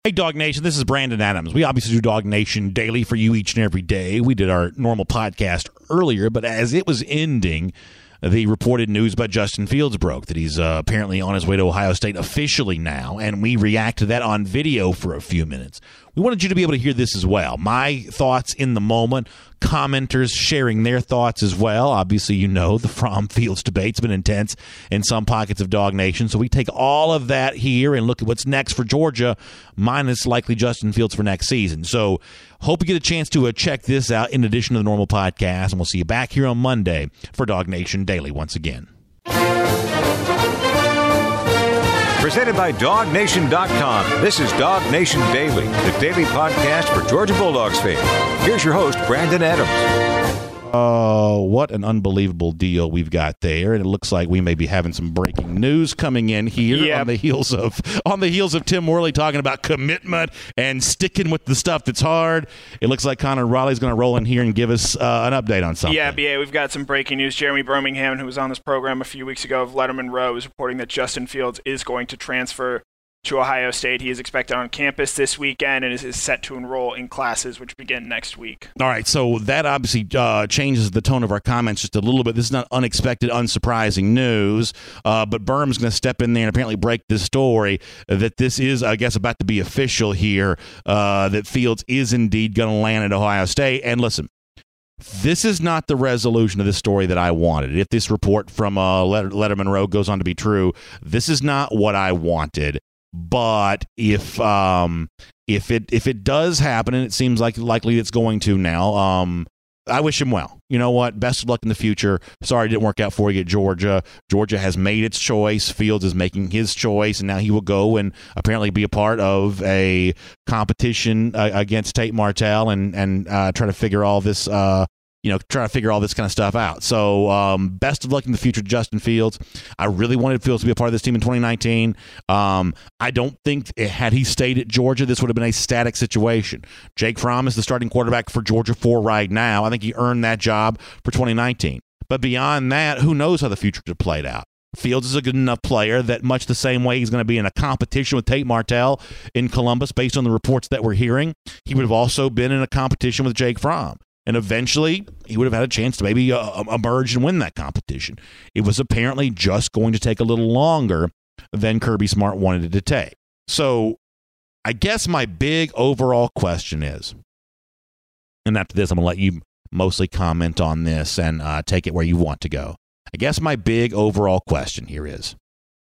Hey, Dog Nation, this is Brandon Adams. We obviously do Dog Nation daily for you each and every day. We did our normal podcast earlier, but as it was ending, the reported news about Justin Fields broke, that he's apparently on his way to Ohio State officially now, and we reacted to that on video for a few minutes. We wanted you to be able to hear this as well. My thoughts in the moment, commenters sharing their thoughts as well. Obviously, you know, the Fromm Fields debate's been intense in some pockets of Dog Nation, so we take all of that here and look at what's next for Georgia, minus likely Justin Fields for next season. So hope you get a chance to check this out in addition to the normal podcast, and we'll see you back here on Monday for Dog Nation Daily once again. Presented by DogNation.com. This is Dog Nation Daily, the daily podcast for Georgia Bulldogs fans. Here's your host, Brandon Adams. What an unbelievable deal we've got there, and it looks like we may be having some breaking news coming in here on the heels of Tim Worley talking about commitment and sticking with the stuff that's hard. It looks like Connor Raleigh's going to roll in here and give us an update on something. Yeah, BA, we've got some breaking news. Jeremy Birmingham, who was on this program a few weeks ago of Letterman Row, is reporting that Justin Fields is going to transfer to Ohio State. He is expected on campus this weekend and is set to enroll in classes which begin next week. All right, so that obviously changes the tone of our comments just a little bit. This is not unexpected, unsurprising news, but Berm's going to step in there and apparently break this story that this is, I guess, about to be official here, that Fields is indeed going to land at Ohio State. And listen, this is not the resolution of this story that I wanted. If this report from Letterman Row goes on to be true, this is not what I wanted. But if it does happen, and it seems like likely it's going to now, I wish him well. You know what? Best of luck in the future. Sorry it didn't work out for you at Georgia. Georgia has made its choice. Fields is making his choice, and now he will go and apparently be a part of a competition against Tate Martell and try to figure all this kind of stuff out. So best of luck in the future to Justin Fields. I really wanted Fields to be a part of this team in 2019. I don't think had he stayed at Georgia, this would have been a static situation. Jake Fromm is the starting quarterback for Georgia 4 right now. I think he earned that job for 2019. But beyond that, who knows how the future could have played out. Fields is a good enough player that much the same way he's going to be in a competition with Tate Martell in Columbus, based on the reports that we're hearing, he would have also been in a competition with Jake Fromm. And eventually, he would have had a chance to maybe emerge and win that competition. It was apparently just going to take a little longer than Kirby Smart wanted it to take. So I guess my big overall question is, and after this, I'm going to let you mostly comment on this and take it where you want to go. I guess my big overall question here is,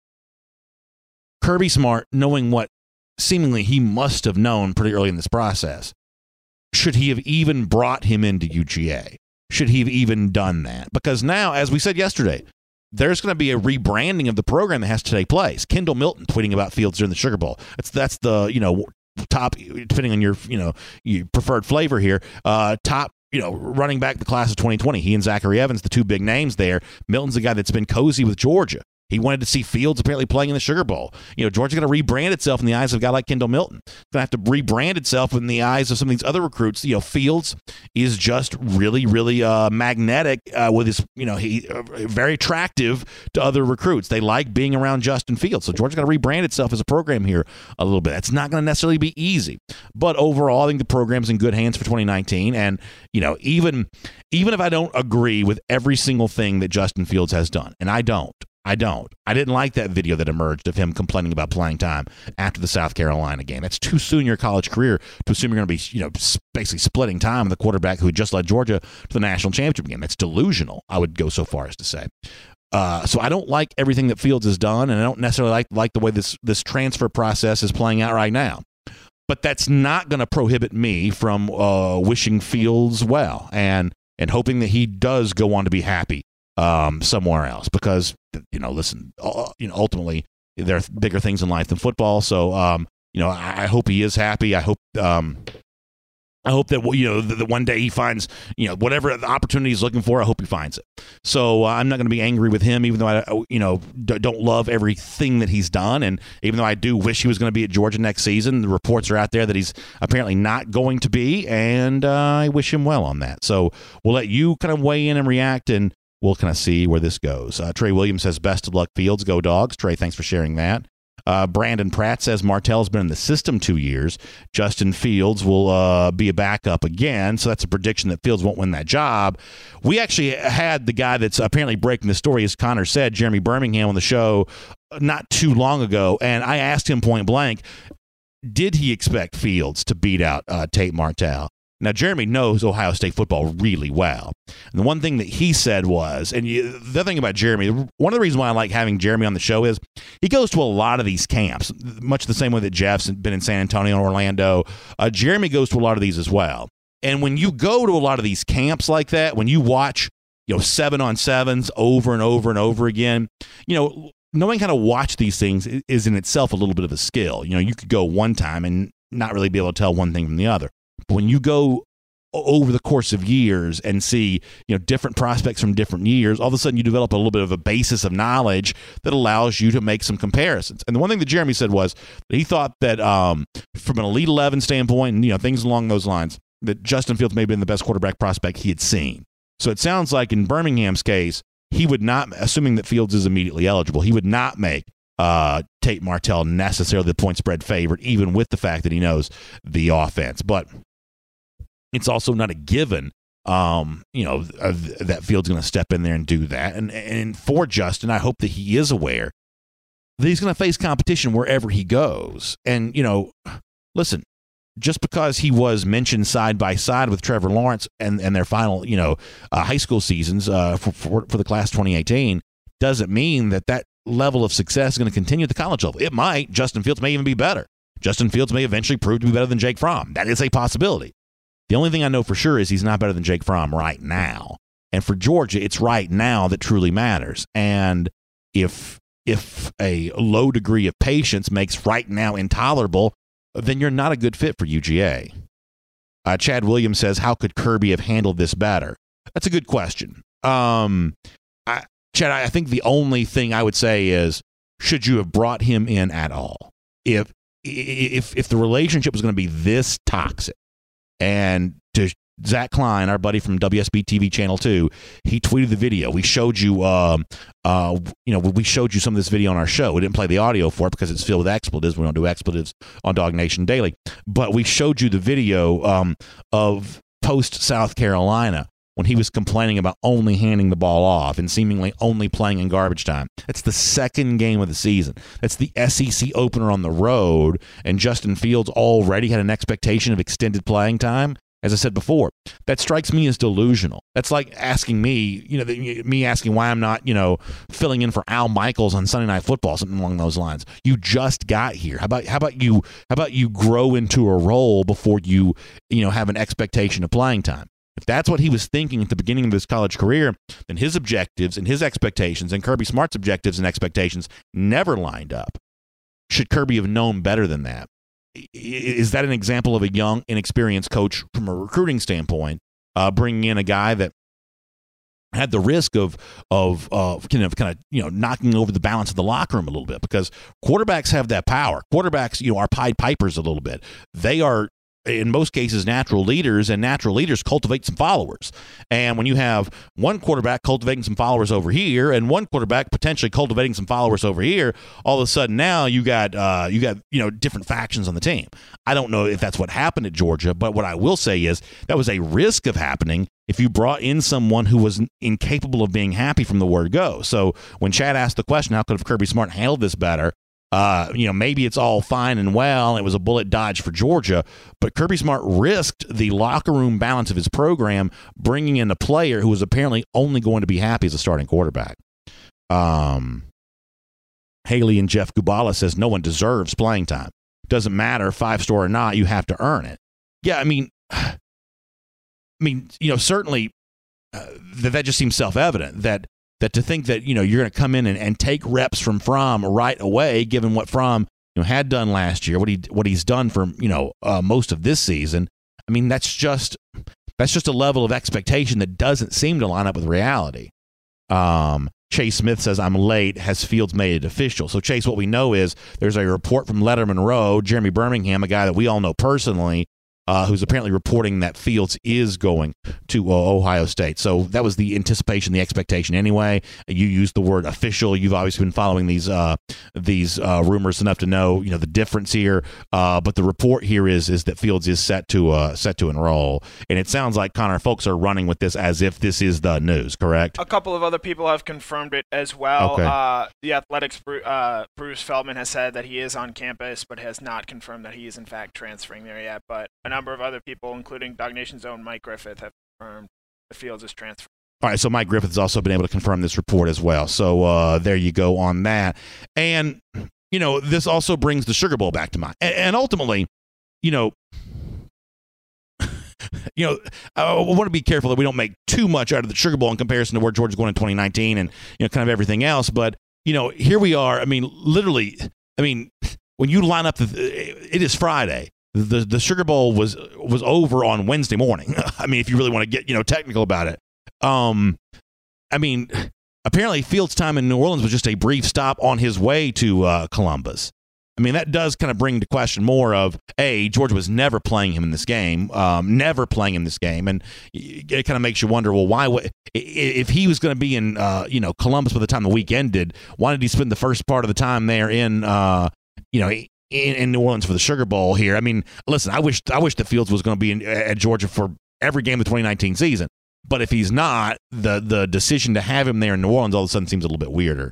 Kirby Smart, knowing what seemingly he must have known pretty early in this process, should he have even brought him into UGA? Should he have even done that? Because now, as we said yesterday, there's going to be a rebranding of the program that has to take place. Kendall Milton tweeting about Fields during the Sugar Bowl. That's the top, depending on your preferred flavor here, top running back the class of 2020. He and Zachary Evans, the two big names there. Milton's a guy that's been cozy with Georgia. He wanted to see Fields apparently playing in the Sugar Bowl. Georgia's going to rebrand itself in the eyes of a guy like Kendall Milton. It's going to have to rebrand itself in the eyes of some of these other recruits. Fields is just really, really magnetic with his, he very attractive to other recruits. They like being around Justin Fields. So Georgia's going to rebrand itself as a program here a little bit. It's not going to necessarily be easy. But overall, I think the program's in good hands for 2019. And, even if I don't agree with every single thing that Justin Fields has done, and I don't. I didn't like that video that emerged of him complaining about playing time after the South Carolina game. That's too soon in your college career to assume you're going to be, basically splitting time with the quarterback who just led Georgia to the national championship game. That's delusional, I would go so far as to say. So I don't like everything that Fields has done, and I don't necessarily like the way this transfer process is playing out right now. But that's not going to prohibit me from wishing Fields well and hoping that he does go on to be happy somewhere else, because listen, ultimately there are bigger things in life than football. So I hope he is happy. I hope that that one day he finds whatever the opportunity he's looking for. I hope he finds it. So I'm not going to be angry with him, even though I don't love everything that he's done, and even though I do wish he was going to be at Georgia next season. The reports are out there that he's apparently not going to be, and I wish him well on that. So we'll let you kind of weigh in and react, and we'll kind of see where this goes. Trey Williams says, best of luck, Fields. Go Dogs. Trey, thanks for sharing that. Brandon Pratt says Martell's been in the system 2 years. Justin Fields will be a backup again, so that's a prediction that Fields won't win that job. We actually had the guy that's apparently breaking the story, as Connor said, Jeremy Birmingham, on the show not too long ago, and I asked him point blank, did he expect Fields to beat out Tate Martell? Now, Jeremy knows Ohio State football really well. And the one thing that he said was, and the other thing about Jeremy, one of the reasons why I like having Jeremy on the show is he goes to a lot of these camps, much the same way that Jeff's been in San Antonio and Orlando. Jeremy goes to a lot of these as well. And when you go to a lot of these camps like that, when you watch 7-on-7s over and over and over again, knowing how to watch these things is in itself a little bit of a skill. You could go one time and not really be able to tell one thing from the other. But when you go over the course of years and see, different prospects from different years, all of a sudden you develop a little bit of a basis of knowledge that allows you to make some comparisons. And the one thing that Jeremy said was that he thought that from an Elite 11 standpoint and, things along those lines, that Justin Fields may have been the best quarterback prospect he had seen. So it sounds like in Birmingham's case, he would not, assuming that Fields is immediately eligible, he would not make Tate Martell necessarily the point spread favorite, even with the fact that he knows the offense. But it's also not a given, that Fields going to step in there and do that. And for Justin, I hope that he is aware that he's going to face competition wherever he goes. And, listen, just because he was mentioned side by side with Trevor Lawrence and their final, high school seasons for the class 2018 doesn't mean that level of success is going to continue at the college level. It might. Justin Fields may even be better. Justin Fields may eventually prove to be better than Jake Fromm. That is a possibility. The only thing I know for sure is he's not better than Jake Fromm right now. And for Georgia, it's right now that truly matters. And if a low degree of patience makes right now intolerable, then you're not a good fit for UGA. Chad Williams says, how could Kirby have handled this better? That's a good question. Chad, I think the only thing I would say is, should you have brought him in at all? If the relationship was going to be this toxic, and to Zach Klein, our buddy from WSB TV Channel 2, he tweeted the video. We showed you, we showed you some of this video on our show. We didn't play the audio for it because it's filled with expletives. We don't do expletives on Dog Nation Daily. But we showed you the video of post South Carolina when he was complaining about only handing the ball off and seemingly only playing in garbage time. That's the second game of the season. That's the SEC opener on the road, and Justin Fields already had an expectation of extended playing time. As I said before, that strikes me as delusional. That's like asking me, me asking why I'm not, filling in for Al Michaels on Sunday Night Football, something along those lines. You just got here. How about you grow into a role before you have an expectation of playing time? If that's what he was thinking at the beginning of his college career, then his objectives and his expectations and Kirby Smart's objectives and expectations never lined up. Should Kirby have known better than that? Is that an example of a young, inexperienced coach from a recruiting standpoint, bringing in a guy that had the risk of knocking over the balance of the locker room a little bit? Because quarterbacks have that power. Quarterbacks, are Pied Pipers a little bit. They are, in most cases, natural leaders, and natural leaders cultivate some followers. And when you have one quarterback cultivating some followers over here and one quarterback potentially cultivating some followers over here, all of a sudden now you got different factions on the team. I don't know if that's what happened at Georgia, but what I will say is that was a risk of happening if you brought in someone who was incapable of being happy from the word go. So when Chad asked the question, how could have Kirby Smart handled this better? Maybe it's all fine and well. It was a bullet dodge for Georgia, but Kirby Smart risked the locker room balance of his program, bringing in a player who was apparently only going to be happy as a starting quarterback. Haley and Jeff Gubala says no one deserves playing time. Doesn't matter 5-star or not, you have to earn it. Yeah, certainly that just seems self-evident that to think that, you're going to come in and take reps from Fromm right away, given what Fromm had done last year, what he's done for, most of this season. That's just a level of expectation that doesn't seem to line up with reality. Chase Smith says, I'm late. Has Fields made it official? So, Chase, what we know is there's a report from Letterman Row, Jeremy Birmingham, a guy that we all know personally, who's apparently reporting that Fields is going to Ohio State. So that was the anticipation, the expectation anyway. You used the word official. You've obviously been following these rumors enough to know the difference here. But the report here is that Fields is set to enroll, and it sounds like, Connor, folks are running with this as if this is the news. Correct? A couple of other people have confirmed it as well. Okay. The Athletics' Bruce Feldman has said that he is on campus, but has not confirmed that he is in fact transferring there yet. But a number of other people, including Dog Nation's own Mike Griffith, have confirmed the Fields is transferring. All right, so Mike Griffith has also been able to confirm this report as well. So there you go on that. And, this also brings the Sugar Bowl back to mind. And ultimately, I want to be careful that we don't make too much out of the Sugar Bowl in comparison to where Georgia's going in 2019 and, kind of everything else. But, here we are. I mean, literally, when you line up, it is Friday. The Sugar Bowl was over on Wednesday morning. I mean, if you really want to get, technical about it. Apparently Fields' time in New Orleans was just a brief stop on his way to Columbus. I mean, that does kind of bring to question more of, Georgia was never playing him in this game, and it kind of makes you wonder, well, why would, if he was going to be in, Columbus by the time the week ended, why did he spend the first part of the time there in New Orleans for the Sugar Bowl here? I mean, listen, I wish that Fields was going to be at Georgia for every game of the 2019 season, but if he's not, the decision to have him there in New Orleans all of a sudden seems a little bit weirder.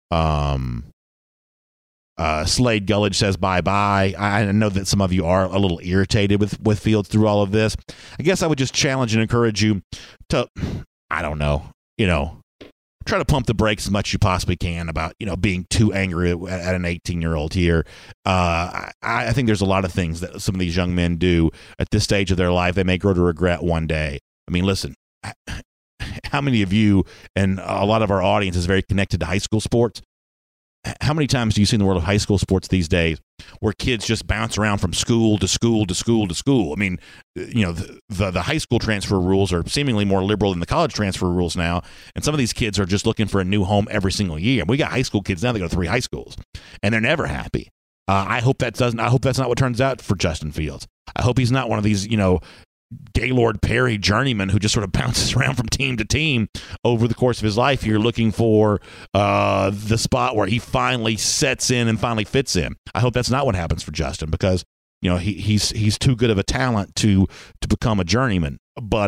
Slade Gullidge says bye-bye. I know that some of you are a little irritated with Fields through all of this. I guess I would just challenge and encourage you to, I don't know, try to pump the brakes as much as you possibly can about, being too angry at an 18-year-old here. I think there's a lot of things that some of these young men do at this stage of their life they may grow to regret one day. I mean, listen, how many of you, and a lot of our audience is very connected to high school sports, how many times do you see in the world of high school sports these days where kids just bounce around from school to school to school to school? I mean, the high school transfer rules are seemingly more liberal than the college transfer rules now, and some of these kids are just looking for a new home every single year. We got high school kids now, they go to 3 high schools, and they're never happy. I hope that's not what turns out for Justin Fields. I hope he's not one of these, Gaylord Perry journeyman who just sort of bounces around from team to team over the course of his life. You're looking for the spot where he finally sets in and finally fits in. I hope that's not what happens for Justin, because he's too good of a talent to become a journeyman. But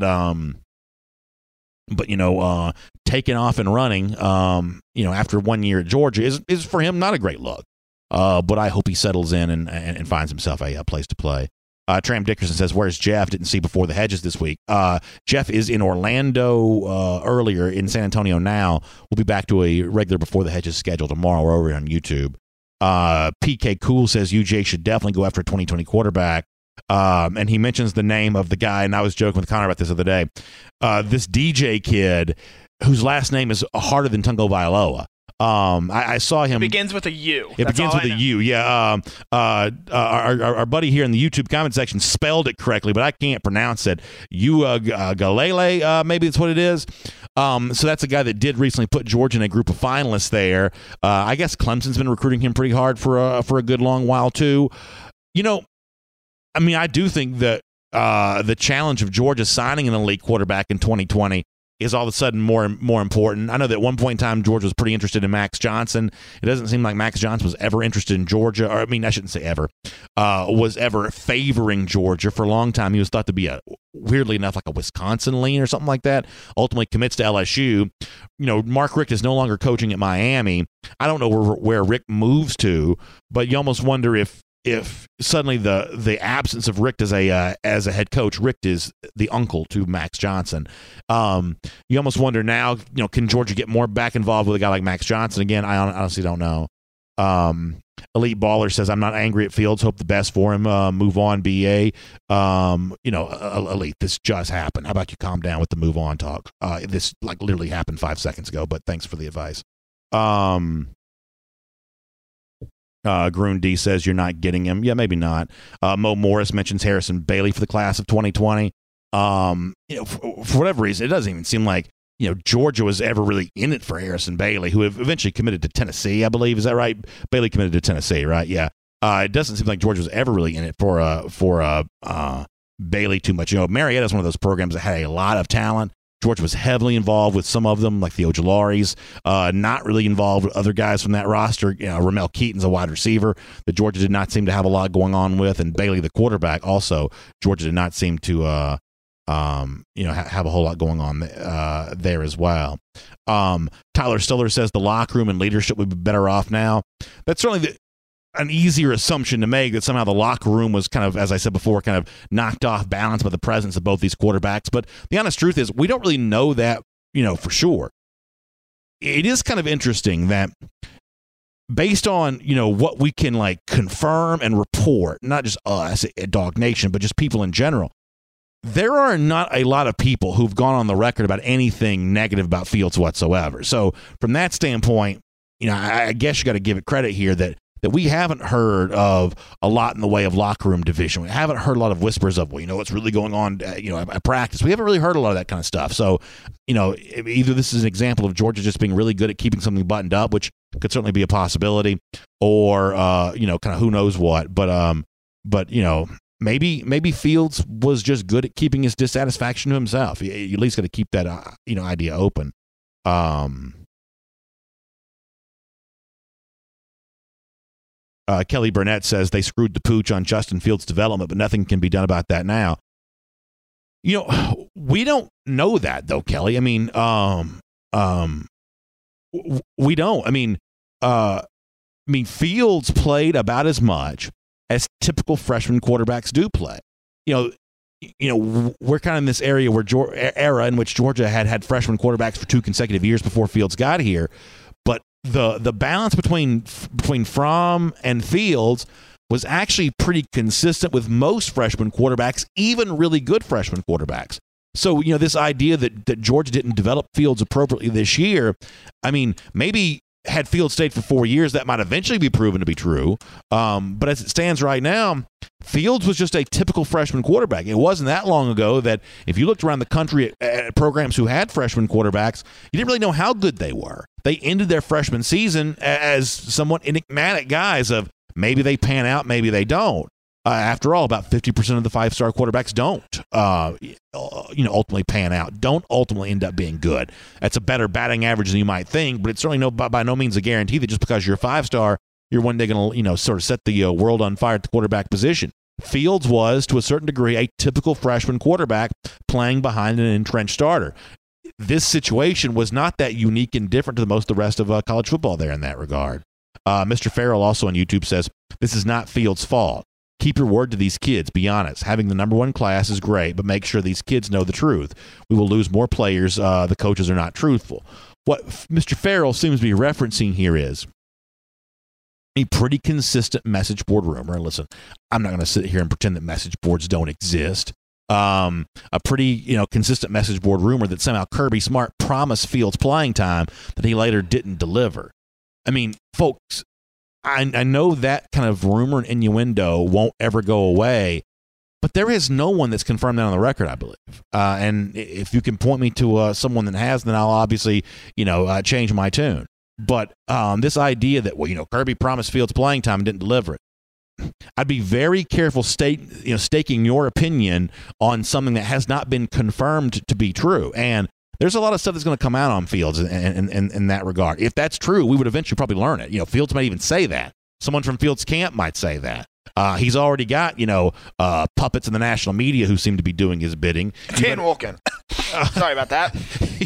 taking off and running after 1 year at Georgia is for him not a great look. But I hope he settles in and finds himself a place to play. Tram Dickerson says, where's Jeff? Didn't see Before the Hedges this week. Jeff is in Orlando earlier, in San Antonio now. We'll be back to a regular Before the Hedges schedule tomorrow. We're over on YouTube. PK Cool says UJ should definitely go after a 2020 quarterback. And he mentions the name of the guy, and I was joking with Connor about this the other day. This DJ kid whose last name is harder than Tungo Vailoa. I saw him. It begins with a U. It begins with a U. Yeah. Our buddy here in the YouTube comment section spelled it correctly, but I can't pronounce it. Galele, maybe that's what it is. So that's a guy that did recently put Georgia in a group of finalists there. I guess Clemson's been recruiting him pretty hard for a good long while too. I do think that the challenge of Georgia signing an elite quarterback in 2020 is all of a sudden more important. I know that at one point in time, Georgia was pretty interested in Max Johnson. It doesn't seem like Max Johnson was ever interested in Georgia, or I shouldn't say ever, was ever favoring Georgia. For a long time, he was thought to be weirdly enough, like a Wisconsin lean or something like that. Ultimately commits to LSU. Mark Richt is no longer coaching at Miami. I don't know where Richt moves to, but you almost wonder if suddenly the absence of Richt as a head coach, Richt is the uncle to Max Johnson. You almost wonder now, can Georgia get more back involved with a guy like Max Johnson? Again, I honestly don't know. Elite Baller says, I'm not angry at Fields. Hope the best for him. Move on, BA. Elite, this just happened. How about you calm down with the move on talk? This literally happened 5 seconds ago, but thanks for the advice. Grun D says you're not getting him. Yeah, maybe not. Mo Morris mentions Harrison Bailey for the class of 2020. For whatever reason, it doesn't even seem like Georgia was ever really in it for Harrison Bailey, who eventually committed to Tennessee, I believe. Is that right? Bailey committed to Tennessee, right? Yeah. It doesn't seem like Georgia was ever really in it for Bailey too much. Marietta's one of those programs that had a lot of talent. Georgia was heavily involved with some of them, like the Ojalaris, not really involved with other guys from that roster. Ramel Keaton's a wide receiver that Georgia did not seem to have a lot going on with, and Bailey, the quarterback, also Georgia did not seem to have a whole lot going on there as well. Tyler Stiller says the locker room and leadership would be better off now. That's certainly an easier assumption to make, that somehow the locker room was kind of, as I said before, kind of knocked off balance by the presence of both these quarterbacks. But the honest truth is, we don't really know that, for sure. It is kind of interesting that based on, what we can confirm and report, not just us at Dog Nation, but just people in general, there are not a lot of people who've gone on the record about anything negative about Fields whatsoever. So from that standpoint, I guess you got to give it credit here that we haven't heard of a lot in the way of locker room division. We haven't heard a lot of whispers of, what's really going on, at practice. We haven't really heard a lot of that kind of stuff. So, either this is an example of Georgia just being really good at keeping something buttoned up, which could certainly be a possibility, or, kind of who knows what. But maybe Fields was just good at keeping his dissatisfaction to himself. You at least got to keep that, idea open. Kelly Burnett says they screwed the pooch on Justin Fields' development, but nothing can be done about that now. We don't know that, though, Kelly. I mean, we don't. Fields played about as much as typical freshman quarterbacks do play. We're kind of in this area where era in which Georgia had freshman quarterbacks for 2 consecutive years before Fields got here. But the balance between Fromm and Fields was actually pretty consistent with most freshman quarterbacks, even really good freshman quarterbacks. So, this idea that Georgia didn't develop Fields appropriately this year, maybe had Fields stayed for 4 years, that might eventually be proven to be true. But as it stands right now, Fields was just a typical freshman quarterback. It wasn't that long ago that if you looked around the country at programs who had freshman quarterbacks, you didn't really know how good they were. They ended their freshman season as somewhat enigmatic guys of maybe they pan out, maybe they don't. After all, about 50% of the 5-star quarterbacks don't, ultimately pan out, don't ultimately end up being good. That's a better batting average than you might think, but it's certainly by no means a guarantee that just because you're a 5-star, you're one day going to, sort of set the world on fire at the quarterback position. Fields was, to a certain degree, a typical freshman quarterback playing behind an entrenched starter. This situation was not that unique and different to most of the rest of college football there in that regard. Mr. Farrell also on YouTube says, this is not Fields' fault. Keep your word to these kids. Be honest. Having the number 1 class is great, but make sure these kids know the truth. We will lose more players. The coaches are not truthful. What Mr. Farrell seems to be referencing here is a pretty consistent message board rumor. Listen, I'm not going to sit here and pretend that message boards don't exist. A pretty, consistent message board rumor that somehow Kirby Smart promised Fields playing time that he later didn't deliver. Folks, I know that kind of rumor and innuendo won't ever go away, but there is no one that's confirmed that on the record, I believe. And if you can point me to someone that has, then I'll obviously, change my tune. But this idea that, Kirby promised Fields playing time and didn't deliver it, I'd be very careful staking your opinion on something that has not been confirmed to be true. And there's a lot of stuff that's going to come out on Fields in that regard. If that's true, we would eventually probably learn it. Fields might even say that. Someone from Fields' camp might say that. He's already got, puppets in the national media who seem to be doing his bidding. Dan Wolken. Sorry about that.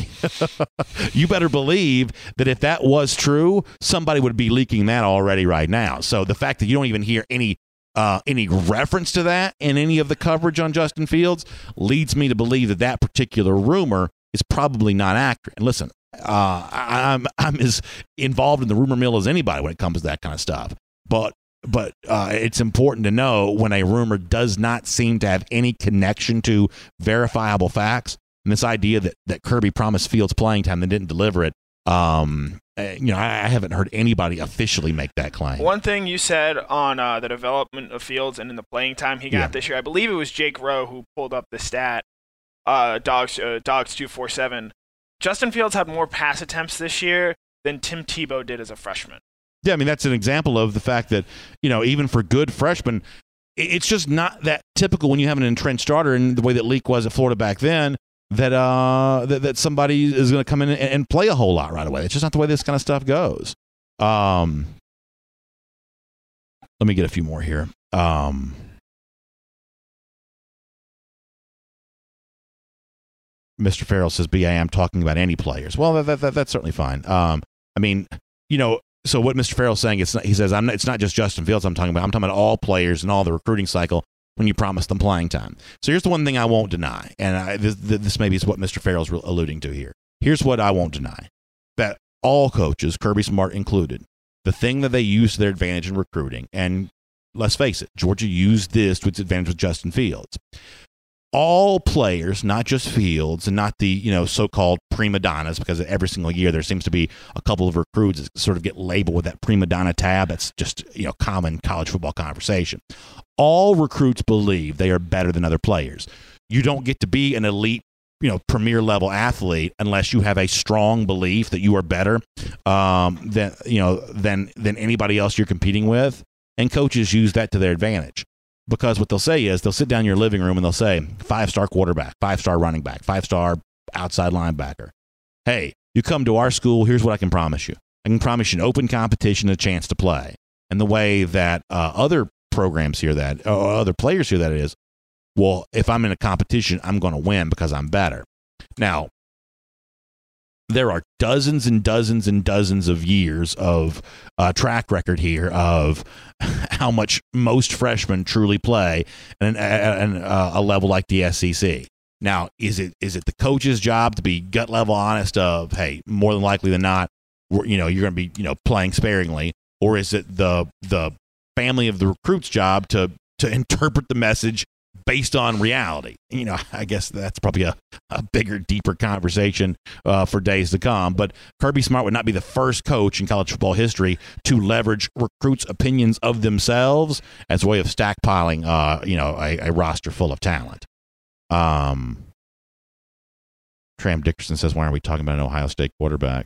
You better believe that if that was true, somebody would be leaking that already right now. So the fact that you don't even hear any reference to that in any of the coverage on Justin Fields leads me to believe that particular rumor is probably not accurate. And listen, I'm as involved in the rumor mill as anybody when it comes to that kind of stuff. But it's important to know when a rumor does not seem to have any connection to verifiable facts. And this idea that Kirby promised Fields playing time and didn't deliver it, I haven't heard anybody officially make that claim. One thing you said on the development of Fields and in the playing time he got this year, I believe it was Jake Rowe who pulled up the stat. Dogs 247. Justin Fields had more pass attempts this year than Tim Tebow did as a freshman. Yeah, that's an example of the fact that, even for good freshmen, it's just not that typical when you have an entrenched starter in the way that Leak was at Florida back then, that somebody is going to come in and play a whole lot right away. It's just not the way this kind of stuff goes. Let me get a few more here. Mr. Farrell says, BA, I'm talking about any players. Well, that's certainly fine. I mean, so what Mr. Farrell's saying, he says, it's not just Justin Fields I'm talking about all players and all the recruiting cycle when you promise them playing time. So here's the one thing I won't deny, and this maybe is what Mr. Farrell's alluding to here. Here's what I won't deny, that all coaches, Kirby Smart included, the thing that they use to their advantage in recruiting, and let's face it, Georgia used this to its advantage with Justin Fields. All players, not just Fields, and not the so-called prima donnas, because every single year there seems to be a couple of recruits that sort of get labeled with that prima donna tab. That's just common college football conversation. All recruits believe they are better than other players. You don't get to be an elite, premier level athlete unless you have a strong belief that you are better than anybody else you're competing with. And coaches use that to their advantage. Because what they'll say is they'll sit down in your living room and they'll say 5-star quarterback, 5-star running back, 5-star outside linebacker. Hey, you come to our school, here's what I can promise you. I can promise you an open competition and a chance to play. And the way that other programs hear that, or other players hear that is, well, if I'm in a competition, I'm going to win because I'm better. Now, there are dozens and dozens and dozens of years of track record here of how much most freshmen truly play at a level like the SEC. Now, is it the coach's job to be gut level honest of, hey, more than likely than not, you're going to be playing sparingly, or is it the family of the recruit's job to interpret the message based on reality? I guess that's probably a bigger, deeper conversation for days to come. But Kirby Smart would not be the first coach in college football history to leverage recruits' opinions of themselves as a way of stockpiling, a roster full of talent. Tram Dickerson says, why aren't we talking about an Ohio State quarterback?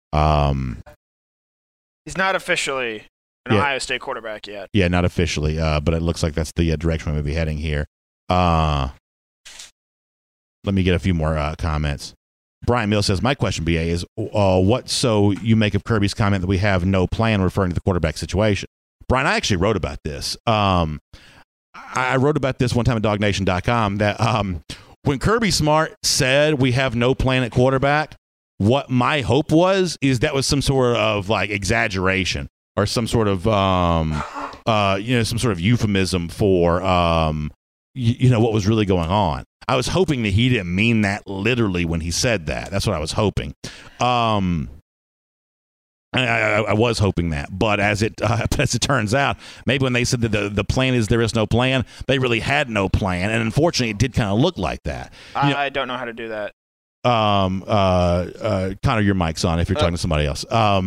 He's not officially an Ohio State quarterback yet. Yeah, not officially, but it looks like that's the direction we may be heading here. Let me get a few more comments. Brian Mills says, my question, BA, is what so you make of Kirby's comment that we have no plan, referring to the quarterback situation? Brian, I actually wrote about this. I wrote about this one time at DogNation.com that when Kirby Smart said we have no plan at quarterback, what my hope was is that was some sort of like exaggeration or some sort of some sort of euphemism for what was really going on. I was hoping that he didn't mean that literally when he said that. That's what I was hoping. I was hoping that, but as it turns out, maybe when they said that the plan is there is no plan, they really had no plan, and unfortunately, it did kind of look like that. I don't know how to do that. Connor, your mic's on if you're talking to somebody else.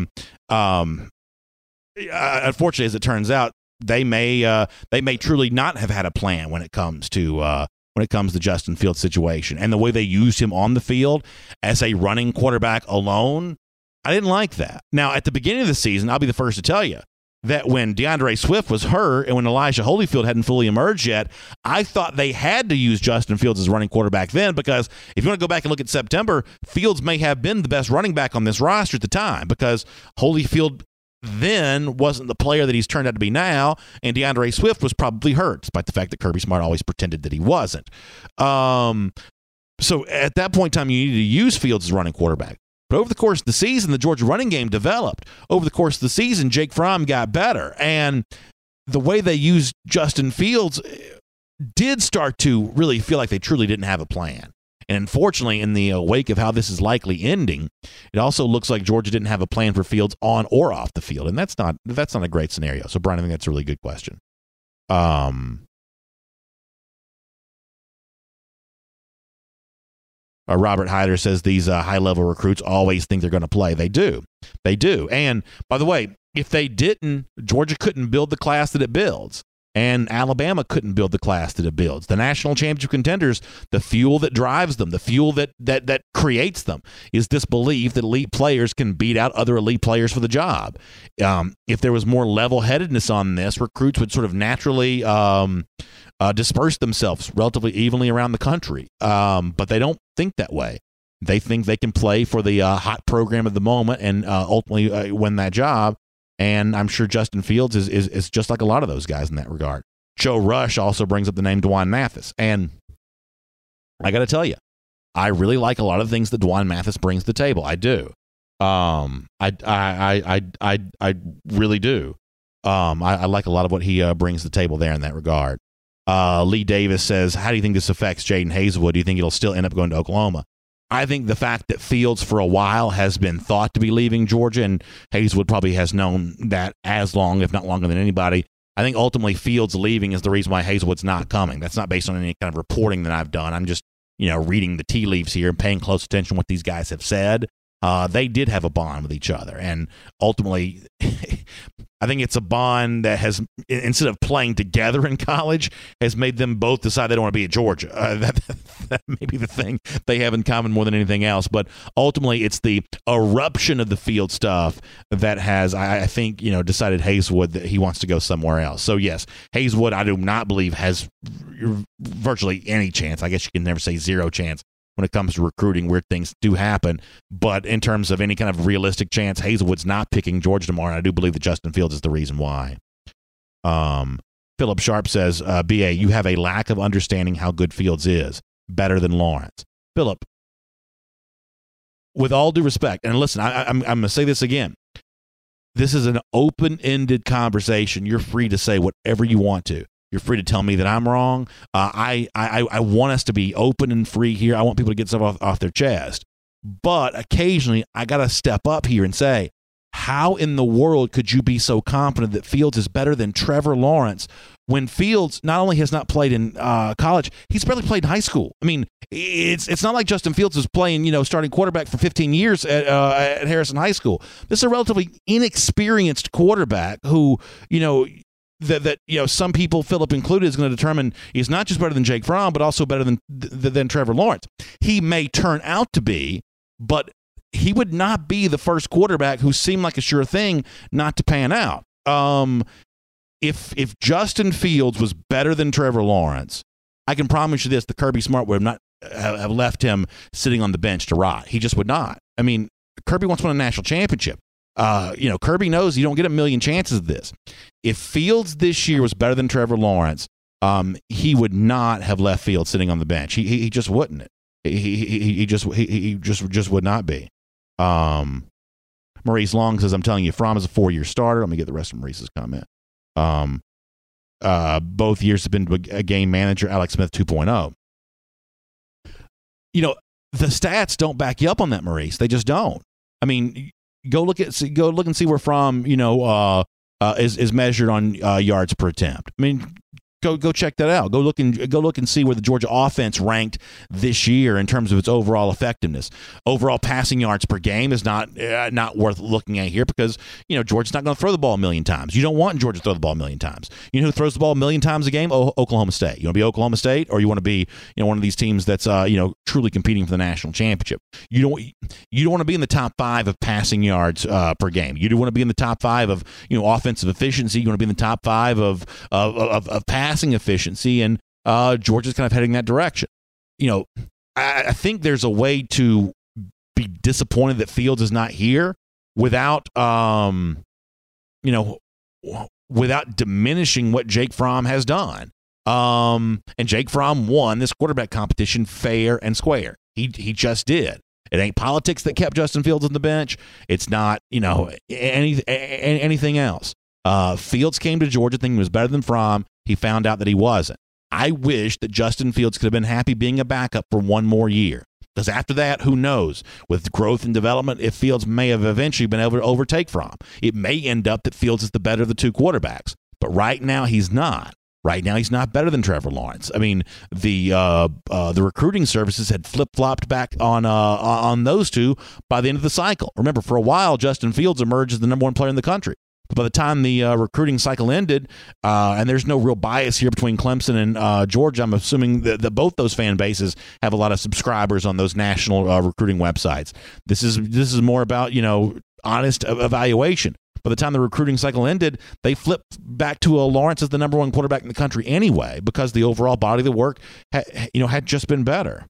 Unfortunately, as it turns out, they may truly not have had a plan when it comes to Justin Fields' situation and the way they used him on the field as a running quarterback alone. I didn't like that. Now, at the beginning of the season, I'll be the first to tell you that when DeAndre Swift was hurt and when Elijah Holyfield hadn't fully emerged yet, I thought they had to use Justin Fields as running quarterback then, because if you want to go back and look at September, Fields may have been the best running back on this roster at the time, because Holyfield then wasn't the player that he's turned out to be now, and DeAndre Swift was probably hurt, despite the fact that Kirby Smart always pretended that he wasn't. So at that point in time, you needed to use Fields as running quarterback. But over the course of the season, the Georgia running game developed. Over the course of the season, Jake Fromm got better. And the way they used Justin Fields did start to really feel like they truly didn't have a plan. And unfortunately, in the wake of how this is likely ending, it also looks like Georgia didn't have a plan for Fields on or off the field. And that's not a great scenario. So, Brian, I think that's a really good question. Robert Hyder says these high-level recruits always think they're going to play. They do. They do. And, by the way, if they didn't, Georgia couldn't build the class that it builds. And Alabama couldn't build the class that it builds. The national championship contenders, the fuel that drives them, the fuel that creates them, is this belief that elite players can beat out other elite players for the job. If there was more level-headedness on this, recruits would sort of naturally disperse themselves relatively evenly around the country. But they don't think that way. They think they can play for the hot program of the moment and ultimately win that job. And I'm sure Justin Fields is just like a lot of those guys in that regard. Joe Rush also brings up the name Dwan Mathis. And I got to tell you, I really like a lot of the things that Dwan Mathis brings to the table. I do. I really do. I like a lot of what he brings to the table there in that regard. Lee Davis says, how do you think this affects Jaden Hazelwood? Do you think he'll still end up going to Oklahoma? I think the fact that Fields for a while has been thought to be leaving Georgia, and Hazelwood probably has known that as long, if not longer than anybody. I think ultimately Fields leaving is the reason why Hazelwood's not coming. That's not based on any kind of reporting that I've done. I'm just, reading the tea leaves here and paying close attention to what these guys have said. They did have a bond with each other, and ultimately I think it's a bond that has, instead of playing together in college, has made them both decide they don't want to be at Georgia. That may be the thing they have in common more than anything else. But ultimately, it's the eruption of the Field stuff that has, I think, decided Hazelwood that he wants to go somewhere else. So, yes, Hazelwood, I do not believe, has virtually any chance. I guess you can never say zero chance when it comes to recruiting. Weird things do happen. But in terms of any kind of realistic chance, Hazelwood's not picking Georgia tomorrow, and I do believe that Justin Fields is the reason why. Philip Sharp says, BA, you have a lack of understanding how good Fields is. Better than Lawrence. Philip, with all due respect, and listen, I'm going to say this again. This is an open-ended conversation. You're free to say whatever you want to. You're free to tell me that I'm wrong. I want us to be open and free here. I want people to get stuff off their chest. But occasionally, I got to step up here and say, how in the world could you be so confident that Fields is better than Trevor Lawrence when Fields not only has not played in college, he's barely played in high school? I mean, it's not like Justin Fields was playing, starting quarterback for 15 years at Harrison High School. This is a relatively inexperienced quarterback who, that some people, Philip included, is going to determine he's not just better than Jake Fromm, but also better than Trevor Lawrence. He may turn out to be, but he would not be the first quarterback who seemed like a sure thing not to pan out. If Justin Fields was better than Trevor Lawrence, I can promise you this: the Kirby Smart would not have left him sitting on the bench to rot. He just would not. I mean, Kirby wants to win a national championship. Kirby knows you don't get a million chances of this. If Fields this year was better than Trevor Lawrence, he would not have left Fields sitting on the bench. He just wouldn't. He just would not be. Maurice Long says, I'm telling you, Fromm is a 4-year starter. Let me get the rest of Maurice's comment. Both years have been a game manager. Alex Smith 2.0. The stats don't back you up on that, Maurice. They just don't. I mean, go look and see where Fromm, is measured on yards per attempt. I mean, go check that out. Go look and see where the Georgia offense ranked this year in terms of its overall effectiveness. Overall passing yards per game is not worth looking at here because Georgia's not going to throw the ball a million times. You don't want Georgia to throw the ball a million times. You know who throws the ball a million times a game? Oklahoma State. You want to be Oklahoma State, or you want to be one of these teams that's truly competing for the national championship. You don't want to be in the top 5 of passing yards per game. You do want to be in the top 5 of offensive efficiency. You want to be in the top 5 of passing efficiency, and Georgia's kind of heading that direction. I think there's a way to be disappointed that Fields is not here without diminishing what Jake Fromm has done. And Jake Fromm won this quarterback competition fair and square. He just did. It ain't politics that kept Justin Fields on the bench. It's not anything else. Fields came to Georgia thinking he was better than Fromm. He found out that he wasn't. I wish that Justin Fields could have been happy being a backup for one more year. Because after that, who knows? With growth and development, if Fields may have eventually been able to overtake Fromm, it may end up that Fields is the better of the two quarterbacks. But right now, he's not. Right now, he's not better than Trevor Lawrence. I mean, the recruiting services had flip-flopped back on those two by the end of the cycle. Remember, for a while, Justin Fields emerged as the number 1 player in the country. But by the time the recruiting cycle ended, and there's no real bias here between Clemson and Georgia, I'm assuming that both those fan bases have a lot of subscribers on those national recruiting websites. This is more about, honest evaluation. By the time the recruiting cycle ended, they flipped back to Lawrence as the number one quarterback in the country anyway, because the overall body of the work had just been better.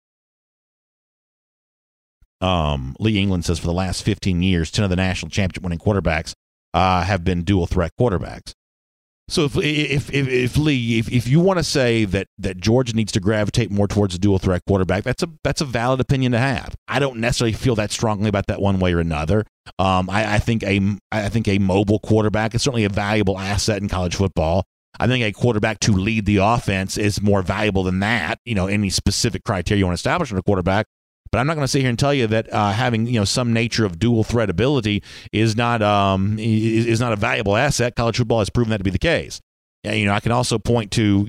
Lee England says for the last 15 years, 10 of the national championship winning quarterbacks have been dual threat quarterbacks. So if Lee, if you want to say that Georgia needs to gravitate more towards a dual threat quarterback, that's a valid opinion to have. I don't necessarily feel that strongly about that one way or another. I think a mobile quarterback is certainly a valuable asset in college football. I think a quarterback to lead the offense is more valuable than that. Any specific criteria you want to establish in a quarterback. But I'm not going to sit here and tell you that having some nature of dual threat ability is not a valuable asset. College football has proven that to be the case. I can also point to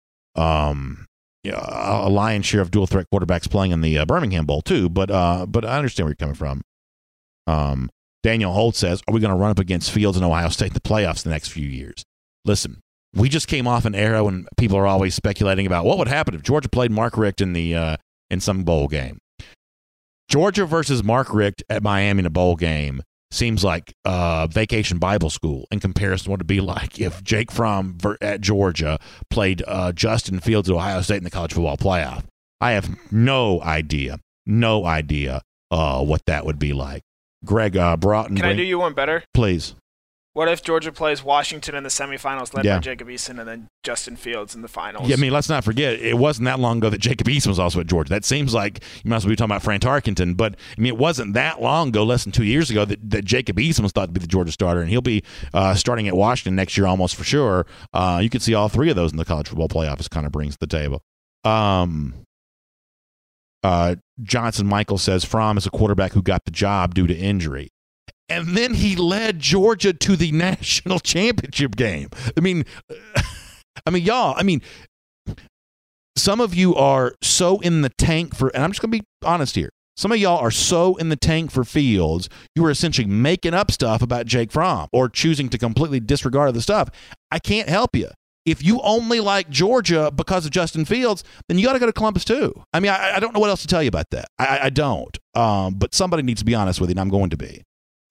a lion's share of dual threat quarterbacks playing in the Birmingham Bowl too. But I understand where you're coming from. Daniel Holt says, "Are we going to run up against Fields and Ohio State in the playoffs the next few years?" Listen, we just came off an era when people are always speculating about what would happen if Georgia played Mark Richt in some bowl game. Georgia versus Mark Richt at Miami in a bowl game seems like Vacation Bible School in comparison to what it would be like if Jake Fromm at Georgia played Justin Fields at Ohio State in the college football playoff. I have no idea what that would be like. Greg Broughton. Can I do you one better? Please. What if Georgia plays Washington in the semifinals, led by Jacob Eason, and then Justin Fields in the finals? Yeah, let's not forget, it wasn't that long ago that Jacob Eason was also at Georgia. That seems like you might as well be talking about Fran Tarkenton, but it wasn't that long ago, less than 2 years ago, that Jacob Eason was thought to be the Georgia starter, and he'll be starting at Washington next year almost for sure. You could see all three of those in the college football playoff, as kind of brings to the table. Johnson Michael says, Fromm is a quarterback who got the job due to injury. And then he led Georgia to the national championship game. Y'all, some of you are so in the tank for, and I'm just going to be honest here, some of y'all are so in the tank for Fields, you are essentially making up stuff about Jake Fromm or choosing to completely disregard the stuff. I can't help you. If you only like Georgia because of Justin Fields, then you got to go to Columbus too. I don't know what else to tell you about that. I don't. But somebody needs to be honest with you, and I'm going to be.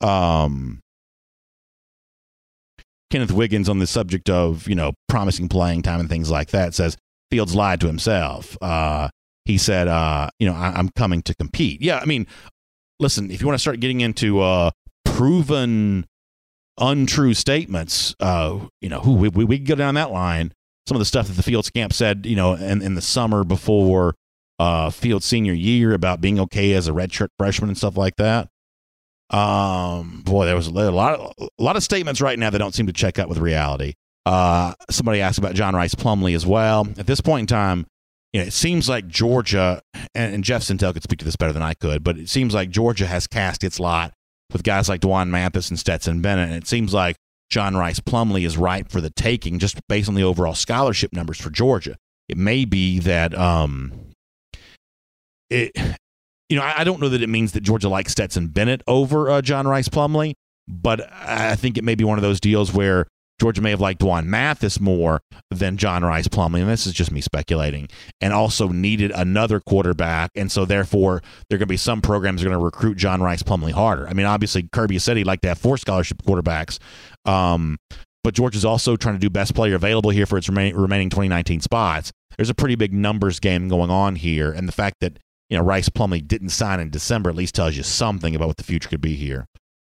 Kenneth Wiggins on the subject of, promising playing time and things like that says Fields lied to himself. He said, I'm coming to compete. Yeah, listen, if you want to start getting into proven untrue statements, we can go down that line. Some of the stuff that the Fields camp said, in the summer before Fields' senior year about being okay as a redshirt freshman and stuff like that. There was a lot of statements right now that don't seem to check out with reality. Somebody asked about John Rice Plumlee as well. At this point in time, it seems like Georgia, and Jeff Sintel could speak to this better than I could, but it seems like Georgia has cast its lot with guys like DeJuan Mathis and Stetson Bennett, and it seems like John Rice Plumlee is ripe for the taking just based on the overall scholarship numbers for Georgia. It may be that I don't know that it means that Georgia likes Stetson Bennett over John Rice Plumlee, but I think it may be one of those deals where Georgia may have liked DeJuan Mathis more than John Rice Plumlee, and this is just me speculating, and also needed another quarterback, and so therefore there are going to be some programs that are going to recruit John Rice Plumlee harder. Obviously Kirby said he'd like to have 4 scholarship quarterbacks, but Georgia's also trying to do best player available here for its remaining 2019 spots. There's a pretty big numbers game going on here, and the fact that Rice Plumlee didn't sign in December at least tells you something about what the future could be here.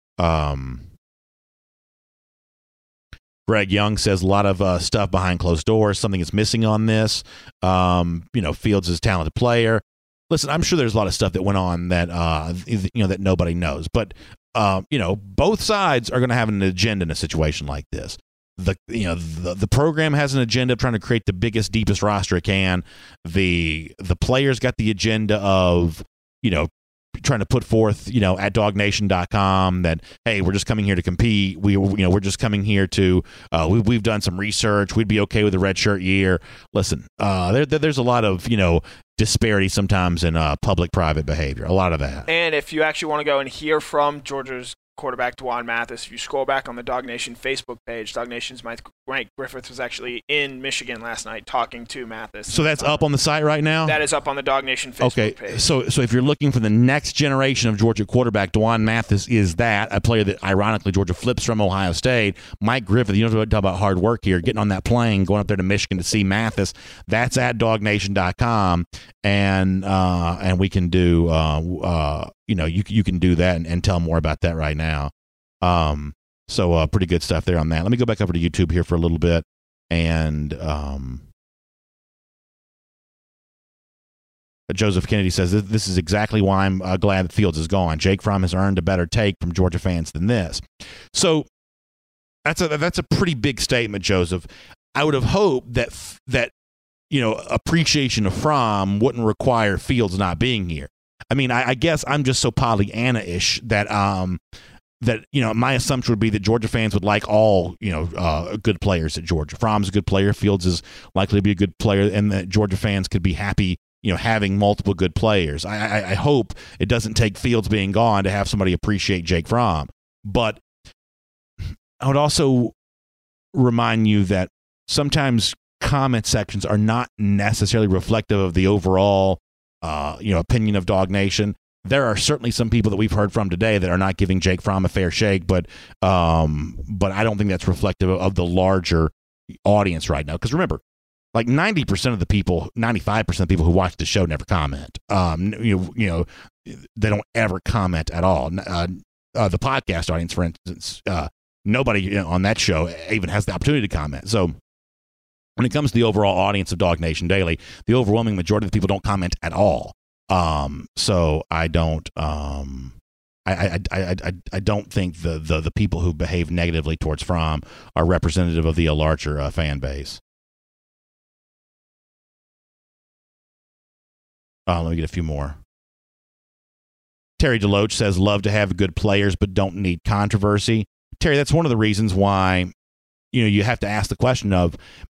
Greg Young says a lot of stuff behind closed doors. Something is missing on this. Fields is a talented player. Listen, I'm sure there's a lot of stuff that went on that that nobody knows. But both sides are going to have an agenda in a situation like this. The program has an agenda of trying to create the biggest, deepest roster it can. The players got the agenda of trying to put forth at DogNation.com that, hey, we're just coming here to compete. We're just coming here to we've done some research. We'd be okay with a redshirt year. Listen, there's a lot of disparity sometimes in public-private behavior. A lot of that. And if you actually want to go and hear from Georgia's quarterback Dwan Mathis. If you scroll back on the Dog Nation Facebook page, Dog Nation's Mike Griffith was actually in Michigan last night talking to Mathis. So that's up on the site right now? That is up on the Dog Nation Facebook page. So if you're looking for the next generation of Georgia quarterback, Dwan Mathis is that, a player that ironically Georgia flips from Ohio State. Mike Griffith, you don't have to talk about hard work here, getting on that plane, going up there to Michigan to see Mathis. That's at dognation.com, and we can do you can do that and tell more about that right now. So pretty good stuff there on that. Let me go back over to YouTube here for a little bit, and Joseph Kennedy says this is exactly why I'm glad that Fields is gone. Jake Fromm has earned a better take from Georgia fans than this. So that's a pretty big statement, Joseph. I would have hoped that appreciation of Fromm wouldn't require Fields not being here. I mean, I guess I'm just so Pollyanna-ish that my assumption would be that Georgia fans would like all good players at Georgia. Fromm's a good player. Fields is likely to be a good player, and that Georgia fans could be happy having multiple good players. I hope it doesn't take Fields being gone to have somebody appreciate Jake Fromm. But I would also remind you that sometimes comment sections are not necessarily reflective of the overall opinion of Dog Nation. There are certainly some people that we've heard from today that are not giving Jake Fromm a fair shake, but I don't think that's reflective of the larger audience right now. Because remember, like 90% of the people, 95% of the people who watch the show never comment. They don't ever comment at all. The podcast audience, for instance, nobody on that show even has the opportunity to comment. So when it comes to the overall audience of Dog Nation Daily, the overwhelming majority of the people don't comment at all. So I don't I don't think the people who behave negatively towards Fromm are representative of the larger fan base. Let me get a few more. Terry Deloach says, love to have good players, but don't need controversy. Terry, that's one of the reasons why you have to ask the question of,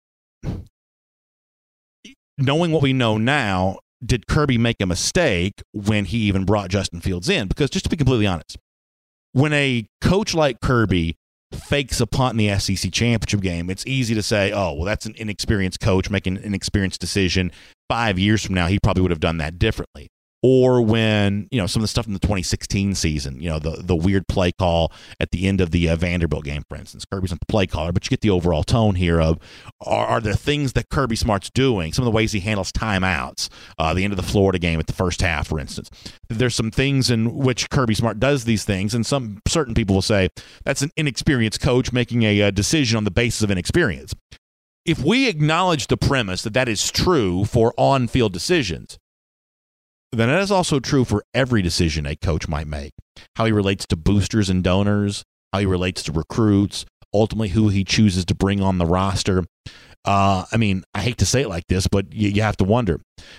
knowing what we know now, did Kirby make a mistake when he even brought Justin Fields in? Because just to be completely honest, when a coach like Kirby fakes a punt in the SEC championship game, it's easy to say, oh, well, that's an inexperienced coach making an inexperienced decision. 5 years from now, he probably would have done that differently. Or when, some of the stuff in the 2016 season, the weird play call at the end of the Vanderbilt game, for instance. Kirby's not the play caller, but you get the overall tone here of, are there things that Kirby Smart's doing, some of the ways he handles timeouts, the end of the Florida game at the first half, for instance. There's some things in which Kirby Smart does these things, and certain people will say, that's an inexperienced coach making a decision on the basis of inexperience. If we acknowledge the premise that is true for on-field decisions, then that is also true for every decision a coach might make. How he relates to boosters and donors, how he relates to recruits, ultimately who he chooses to bring on the roster. I hate to say it like this, but you have to wonder.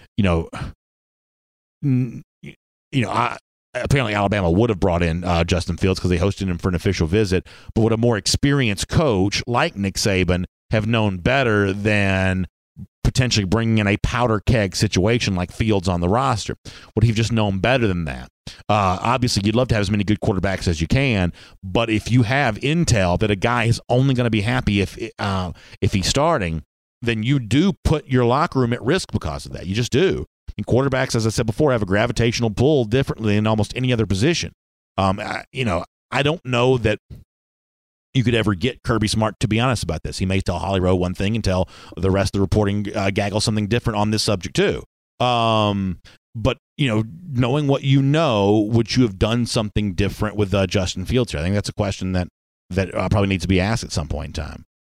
Apparently Alabama would have brought in Justin Fields because they hosted him for an official visit. But would a more experienced coach like Nick Saban have known better than potentially bringing in a powder keg situation like Fields on the roster? Would he have just known better than that? Obviously, you'd love to have as many good quarterbacks as you can, but if you have intel that a guy is only going to be happy if he's starting, then you do put your locker room at risk because of that. You just do. And quarterbacks, as I said before, have a gravitational pull differently than almost any other position. I don't know that you could ever get Kirby Smart to be honest about this. He may tell Holly Rowe one thing and tell the rest of the reporting gaggle something different on this subject too. But knowing what would you have done something different with Justin Fields here? I think that's a question that probably needs to be asked at some point in time.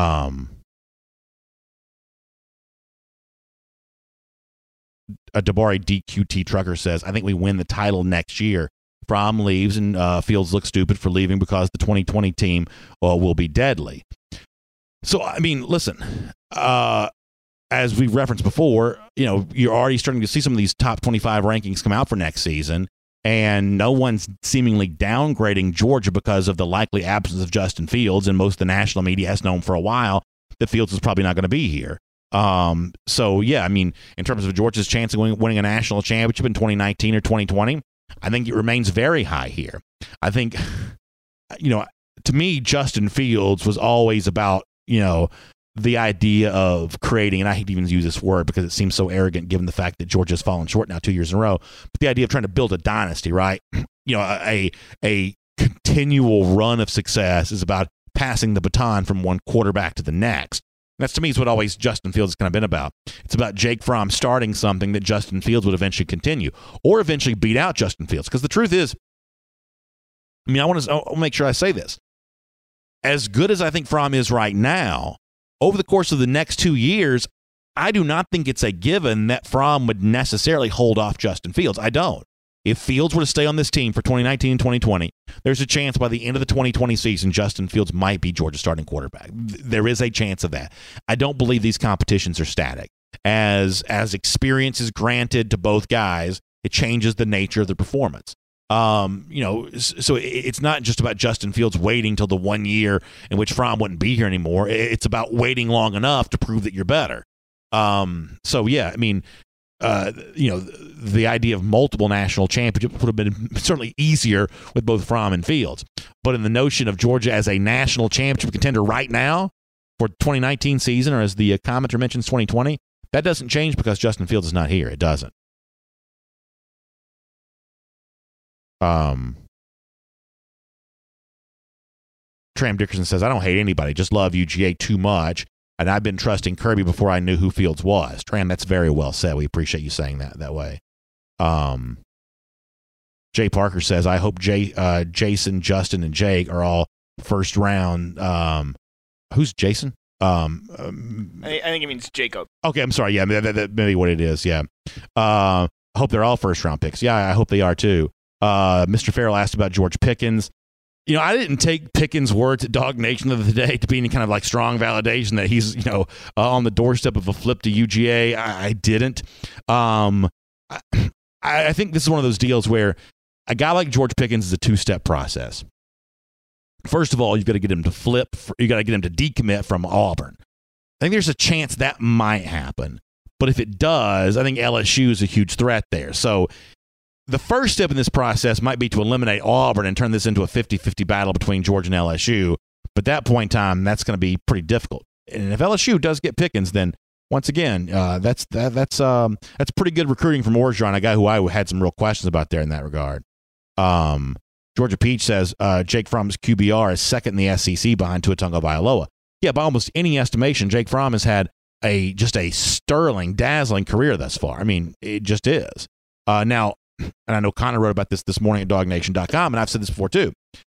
Dabari DQT Trucker says, I think we win the title next year. Fromm leaves and Fields looks stupid for leaving because the 2020 team will be deadly. So, listen, as we referenced before, you're already starting to see some of these top 25 rankings come out for next season, and no one's seemingly downgrading Georgia because of the likely absence of Justin Fields, and most of the national media has known for a while that Fields is probably not going to be here. So, yeah, in terms of Georgia's chance of winning a national championship in 2019 or 2020, I think it remains very high here. I think to me, Justin Fields was always about, the idea of creating, and I hate to even use this word because it seems so arrogant given the fact that Georgia's fallen short now 2 years in a row, but the idea of trying to build a dynasty, right? A continual run of success is about passing the baton from one quarterback to the next. That's, to me, is what always Justin Fields has kind of been about. It's about Jake Fromm starting something that Justin Fields would eventually continue or eventually beat out Justin Fields. Because the truth is, I want to make sure I say this. As good as I think Fromm is right now, over the course of the next 2 years, I do not think it's a given that Fromm would necessarily hold off Justin Fields. I don't. If Fields were to stay on this team for 2019 and 2020, there's a chance by the end of the 2020 season, Justin Fields might be Georgia's starting quarterback. There is a chance of that. I don't believe these competitions are static. As experience is granted to both guys, it changes the nature of the performance. So it's not just about Justin Fields waiting till the 1 year in which Fromm wouldn't be here anymore. It's about waiting long enough to prove that you're better. The idea of multiple national championships would have been certainly easier with both Fromm and Fields. But in the notion of Georgia as a national championship contender right now for 2019 season, or as the commenter mentions 2020, that doesn't change because Justin Fields is not here. It doesn't. Tram Dickerson says, I don't hate anybody, just love UGA too much. And I've been trusting Kirby before I knew who Fields was. Tram, that's very well said. We appreciate you saying that way. Jay Parker says, I hope Jason, Justin, and Jake are all first round. Who's Jason? I think it means Jacob. Okay, I'm sorry. Yeah, that may be what it is. Yeah. I hope they're all first round picks. Yeah, I hope they are too. Mr. Farrell asked about George Pickens. I didn't take Pickens' words at Dog Nation of the day to be any kind of like strong validation that he's, on the doorstep of a flip to UGA. I didn't. I think this is one of those deals where a guy like George Pickens is a two-step process. First of all, you've got to get him to flip. You got to get him to decommit from Auburn. I think there's a chance that might happen. But if it does, I think LSU is a huge threat there. So the first step in this process might be to eliminate Auburn and turn this into a 50-50 battle between Georgia and LSU. But at that point in time, that's going to be pretty difficult. And if LSU does get Pickens, then once again, that's pretty good recruiting from Orgeron, a guy who I had some real questions about there in that regard. Georgia Peach says Jake Fromm's QBR is second in the SEC behind Tua Tagovailoa. Yeah, by almost any estimation, Jake Fromm has had just a sterling, dazzling career thus far. I mean, it just is. Now, and I know Connor wrote about this morning at DogNation.com, and I've said this before too.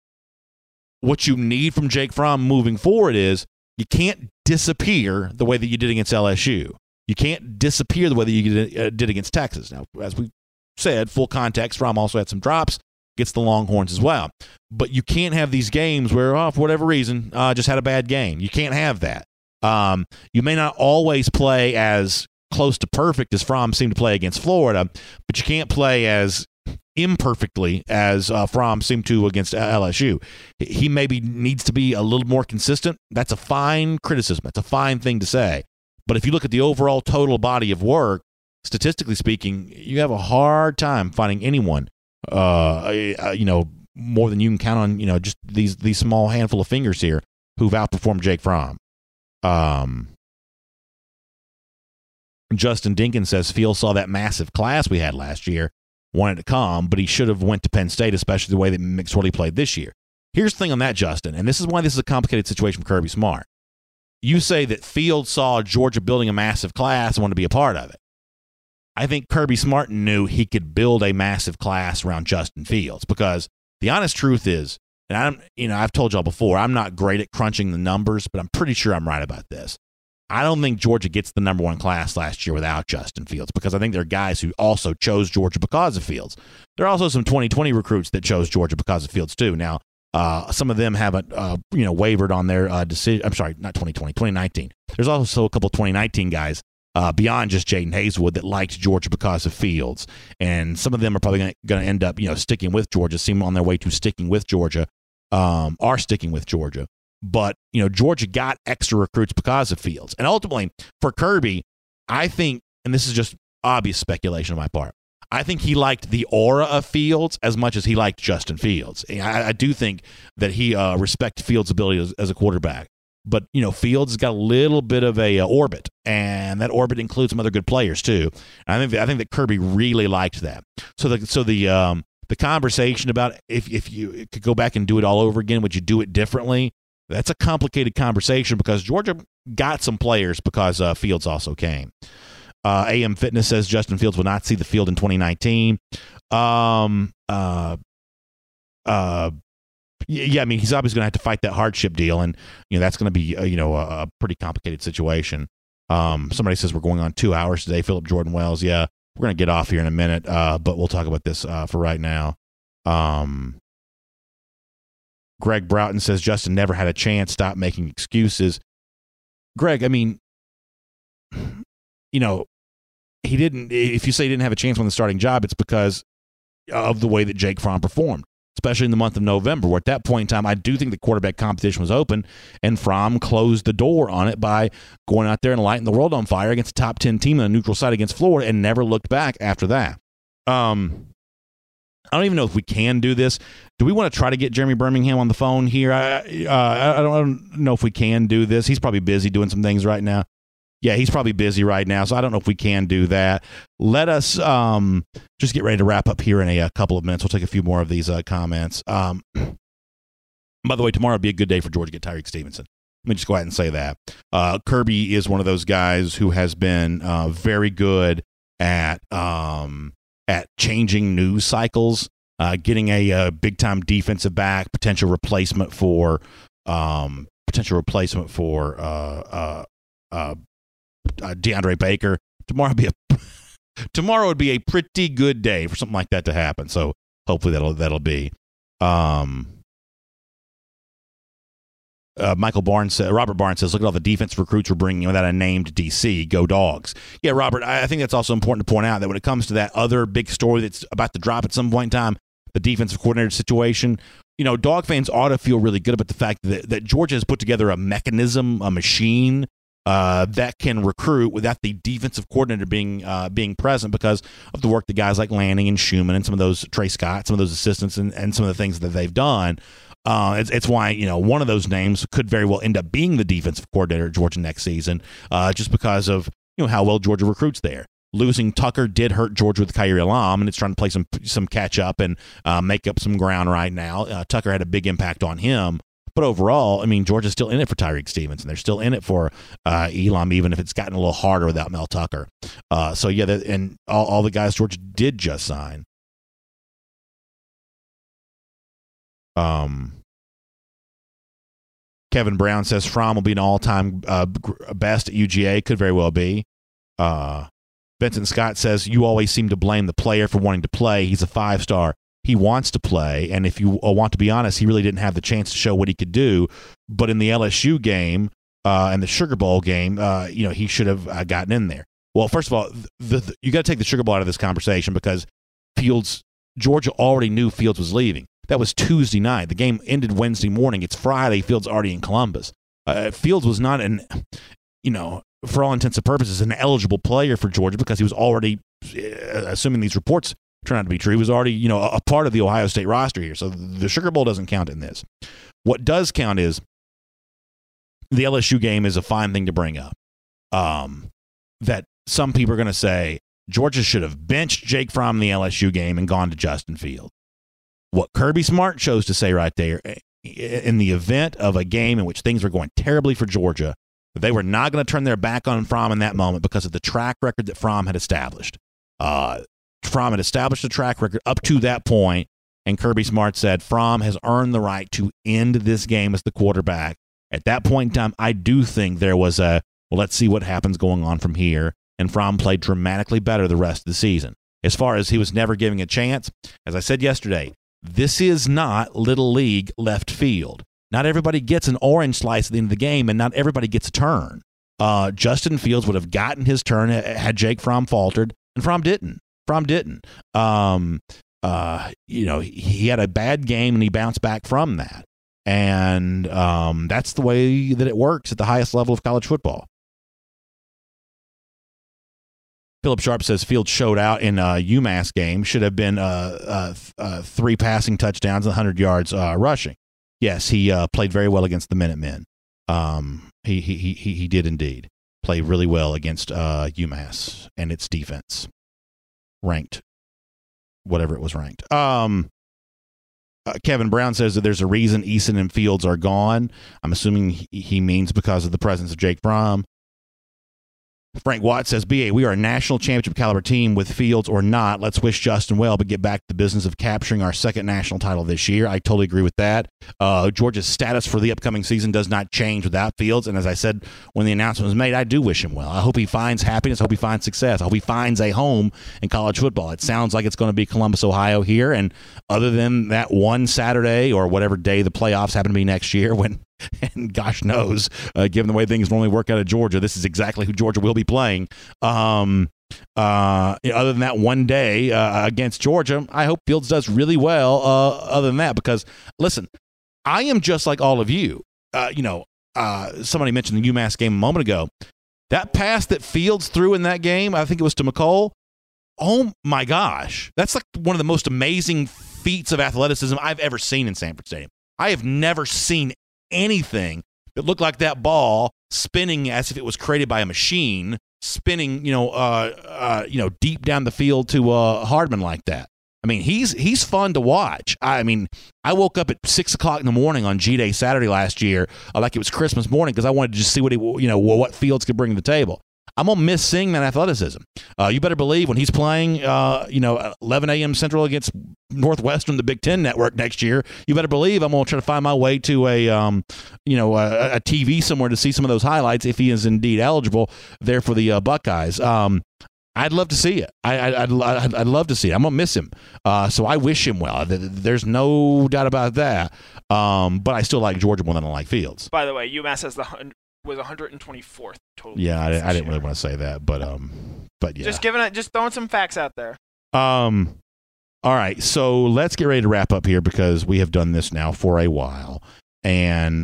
What you need from Jake Fromm moving forward is you can't disappear the way that you did against LSU. You can't disappear the way that you did against Texas. Now, as we said, full context, Fromm also had some drops, gets the Longhorns as well. But you can't have these games where, for whatever reason, just had a bad game. You can't have that. You may not always play as close to perfect as Fromm seemed to play against Florida, but you can't play as imperfectly as Fromm seemed to against LSU. He maybe needs to be a little more consistent. That's a fine criticism. That's a fine thing to say. But if you look at the overall total body of work, statistically speaking, you have a hard time finding anyone, more than you can count on, just these small handful of fingers here who've outperformed Jake Fromm. Justin Dinkins says Fields saw that massive class we had last year, wanted to come, but he should have went to Penn State, especially the way that McSorley played this year. Here's the thing on that, Justin, and this is why this is a complicated situation for Kirby Smart. You say that Fields saw Georgia building a massive class and wanted to be a part of it. I think Kirby Smart knew he could build a massive class around Justin Fields because the honest truth is, and I've told y'all before, I'm not great at crunching the numbers, but I'm pretty sure I'm right about this. I don't think Georgia gets the number one class last year without Justin Fields because I think there are guys who also chose Georgia because of Fields. There are also some 2020 recruits that chose Georgia because of Fields too. Now, some of them haven't, wavered on their decision. I'm sorry, not 2020, 2019. There's also a couple of 2019 guys beyond just Jaden Hazelwood that liked Georgia because of Fields. And some of them are probably going to end up, sticking with Georgia, seem on their way to sticking with Georgia, are sticking with Georgia. But, Georgia got extra recruits because of Fields. And ultimately, for Kirby, I think, and this is just obvious speculation on my part, I think he liked the aura of Fields as much as he liked Justin Fields. I do think that he respects Fields' ability as a quarterback. But, Fields has got a little bit of a orbit, and that orbit includes some other good players too. And I think that Kirby really liked that. So the conversation about if you could go back and do it all over again, would you do it differently? That's a complicated conversation because Georgia got some players because Fields also came. AM Fitness says Justin Fields will not see the field in 2019. Yeah, I mean, he's obviously going to have to fight that hardship deal, and that's going to be a pretty complicated situation. Somebody says we're going on 2 hours today. Philip Jordan Wells, yeah, we're going to get off here in a minute, but we'll talk about this for right now. Greg Broughton says Justin never had a chance. Stop making excuses. Greg, I mean, he didn't. If you say he didn't have a chance on the starting job, it's because of the way that Jake Fromm performed, especially in the month of November, where at that point in time, I do think the quarterback competition was open, and Fromm closed the door on it by going out there and lighting the world on fire against a top 10 team on a neutral site against Florida and never looked back after that. I don't even know if we can do this. Do we want to try to get Jeremy Birmingham on the phone here? I don't know if we can do this. He's probably busy doing some things right now. Yeah, he's probably busy right now, so I don't know if we can do that. Let us just get ready to wrap up here in a couple of minutes. We'll take a few more of these comments. By the way, tomorrow would be a good day for Georgia to get Tyreek Stevenson. Let me just go ahead and say that. Kirby is one of those guys who has been very good at changing news cycles, getting a big-time defensive back, potential replacement for DeAndre Baker. Tomorrow would be a pretty good day for something like that to happen. So hopefully that'll be. Robert Barnes says, look at all the defensive recruits we're bringing without a named DC. Go Dogs. Yeah, Robert, I think that's also important to point out that when it comes to that other big story that's about to drop at some point in time, the defensive coordinator situation, Dog fans ought to feel really good about the fact that Georgia has put together a mechanism, a machine that can recruit without the defensive coordinator being present because of the work that guys like Lanning and Schumann and some of those, Trey Scott, some of those assistants and some of the things that they've done. It's why, one of those names could very well end up being the defensive coordinator at Georgia next season, just because of, how well Georgia recruits there. Losing Tucker did hurt Georgia with Khairi Elam, and it's trying to play some catch up and make up some ground right now. Tucker had a big impact on him. But overall, I mean, Georgia's still in it for Tyreek Stevenson. They're still in it for Elam, even if it's gotten a little harder without Mel Tucker. So, yeah, and all the guys Georgia did just sign. Kevin Brown says Fromm will be an all-time best at UGA. Could very well be. Benson Scott says, you always seem to blame the player for wanting to play. He's a 5-star. He wants to play, and if you want to be honest, he really didn't have the chance to show what he could do. But in the LSU game and the Sugar Bowl game, he should have gotten in there. Well, first of all, you got to take the Sugar Bowl out of this conversation because Georgia already knew Fields was leaving. That was Tuesday night. The game ended Wednesday morning. It's Friday. Fields already in Columbus. Fields was not for all intents and purposes, an eligible player for Georgia because he was already, assuming these reports turn out to be true, he was already, a part of the Ohio State roster here. So the Sugar Bowl doesn't count in this. What does count is the LSU game is a fine thing to bring up. That some people are going to say Georgia should have benched Jake Fromm in the LSU game and gone to Justin Fields. What Kirby Smart chose to say right there, in the event of a game in which things were going terribly for Georgia, they were not going to turn their back on Fromm in that moment because of the track record that Fromm had established. Fromm had established a track record up to that point, and Kirby Smart said Fromm has earned the right to end this game as the quarterback. At that point in time, I do think there was let's see what happens going on from here, and Fromm played dramatically better the rest of the season. As far as he was never giving a chance, as I said yesterday, this is not Little League left field. Not everybody gets an orange slice at the end of the game, and not everybody gets a turn. Justin Fields would have gotten his turn had Jake Fromm faltered, and Fromm didn't. He had a bad game, and he bounced back from that. And that's the way that it works at the highest level of college football. Philip Sharp says Fields showed out in UMass game. Should have been 3 passing touchdowns and 100 yards rushing. Yes, he played very well against the Minutemen. He did indeed play really well against UMass and its defense, ranked, whatever it was ranked. Kevin Brown says that there's a reason Eason and Fields are gone. I'm assuming he means because of the presence of Jake Fromm. Frank Watt says, BA, we are a national championship caliber team with Fields or not. Let's wish Justin well, but get back to the business of capturing our second national title this year. I totally agree with that. Georgia's status for the upcoming season does not change without Fields. And as I said when the announcement was made, I do wish him well. I hope he finds happiness. I hope he finds success. I hope he finds a home in college football. It sounds like it's going to be Columbus, Ohio here. And other than that one Saturday or whatever day the playoffs happen to be next year when – and gosh knows, given the way things normally work out of Georgia, this is exactly who Georgia will be playing. Other than that one day against Georgia, I hope Fields does really well other than that because, listen, I am just like all of you. Somebody mentioned the UMass game a moment ago. That pass that Fields threw in that game, I think it was to McCole, oh my gosh. That's like one of the most amazing feats of athleticism I've ever seen in Sanford Stadium. I have never seen anything that looked like that ball spinning as if it was created by a machine, spinning, deep down the field to Hardman like that. I mean, he's fun to watch. I mean, I woke up at 6 o'clock in the morning on G-Day Saturday last year, like it was Christmas morning, because I wanted to just see what Fields could bring to the table. I'm going to miss seeing that athleticism. You better believe when he's playing, 11 a.m. Central against Northwestern, the Big Ten Network next year, you better believe I'm going to try to find my way to a TV somewhere to see some of those highlights if he is indeed eligible there for the Buckeyes. I'd love to see it. I'd love to see it. I'm going to miss him. So I wish him well. There's no doubt about that. But I still like Georgia more than I like Fields. By the way, UMass was 124th total. Yeah, I didn't really want to say that, but yeah. Just throwing some facts out there. All right, so let's get ready to wrap up here because we have done this now for a while, and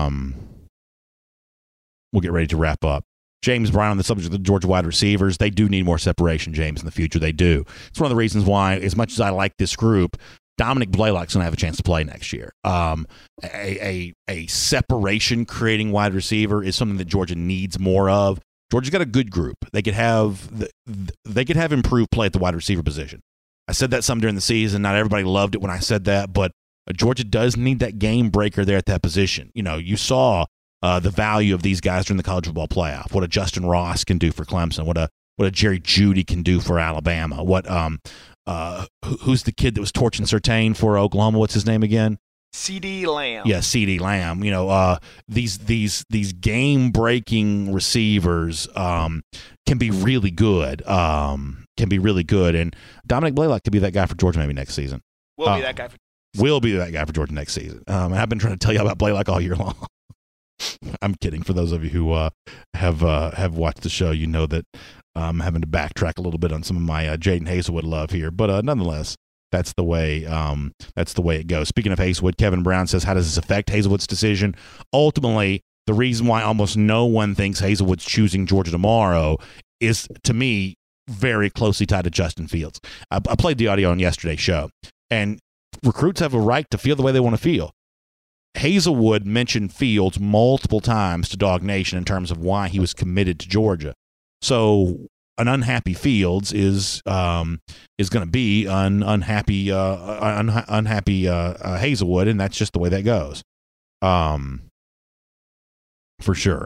we'll get ready to wrap up. James Brown on the subject of the Georgia wide receivers. They do need more separation, James, in the future. They do. It's one of the reasons why, as much as I like this group, Dominic Blaylock's going to have a chance to play next year. A separation creating wide receiver is something that Georgia needs more of. Georgia's got a good group. They could have improved play at the wide receiver position. I said that some during the season. Not everybody loved it when I said that, but Georgia does need that game breaker there at that position. You saw the value of these guys during the college football playoff. What a Justin Ross can do for Clemson. What a Jerry Jeudy can do for Alabama. What who's the kid that was torching Surtain for Oklahoma? What's his name again? CeeDee Lamb. Yeah, CeeDee Lamb. These game breaking receivers can be really good. And Dominic Blaylock could be that guy for Georgia maybe next season. Will be that guy for Georgia next season. And I've been trying to tell you about Blaylock all year long. I'm kidding. For those of you who have watched the show, you know that I'm having to backtrack a little bit on some of my Jaden Hazelwood love here, but nonetheless, that's the way it goes. Speaking of Hazelwood, Kevin Brown says, how does this affect Hazelwood's decision? Ultimately, the reason why almost no one thinks Hazelwood's choosing Georgia tomorrow is, to me, very closely tied to Justin Fields. I played the audio on yesterday's show, and recruits have a right to feel the way they want to feel. Hazelwood mentioned Fields multiple times to Dog Nation in terms of why he was committed to Georgia. So an unhappy Fields is going to be an unhappy Hazelwood, and that's just the way that goes, for sure.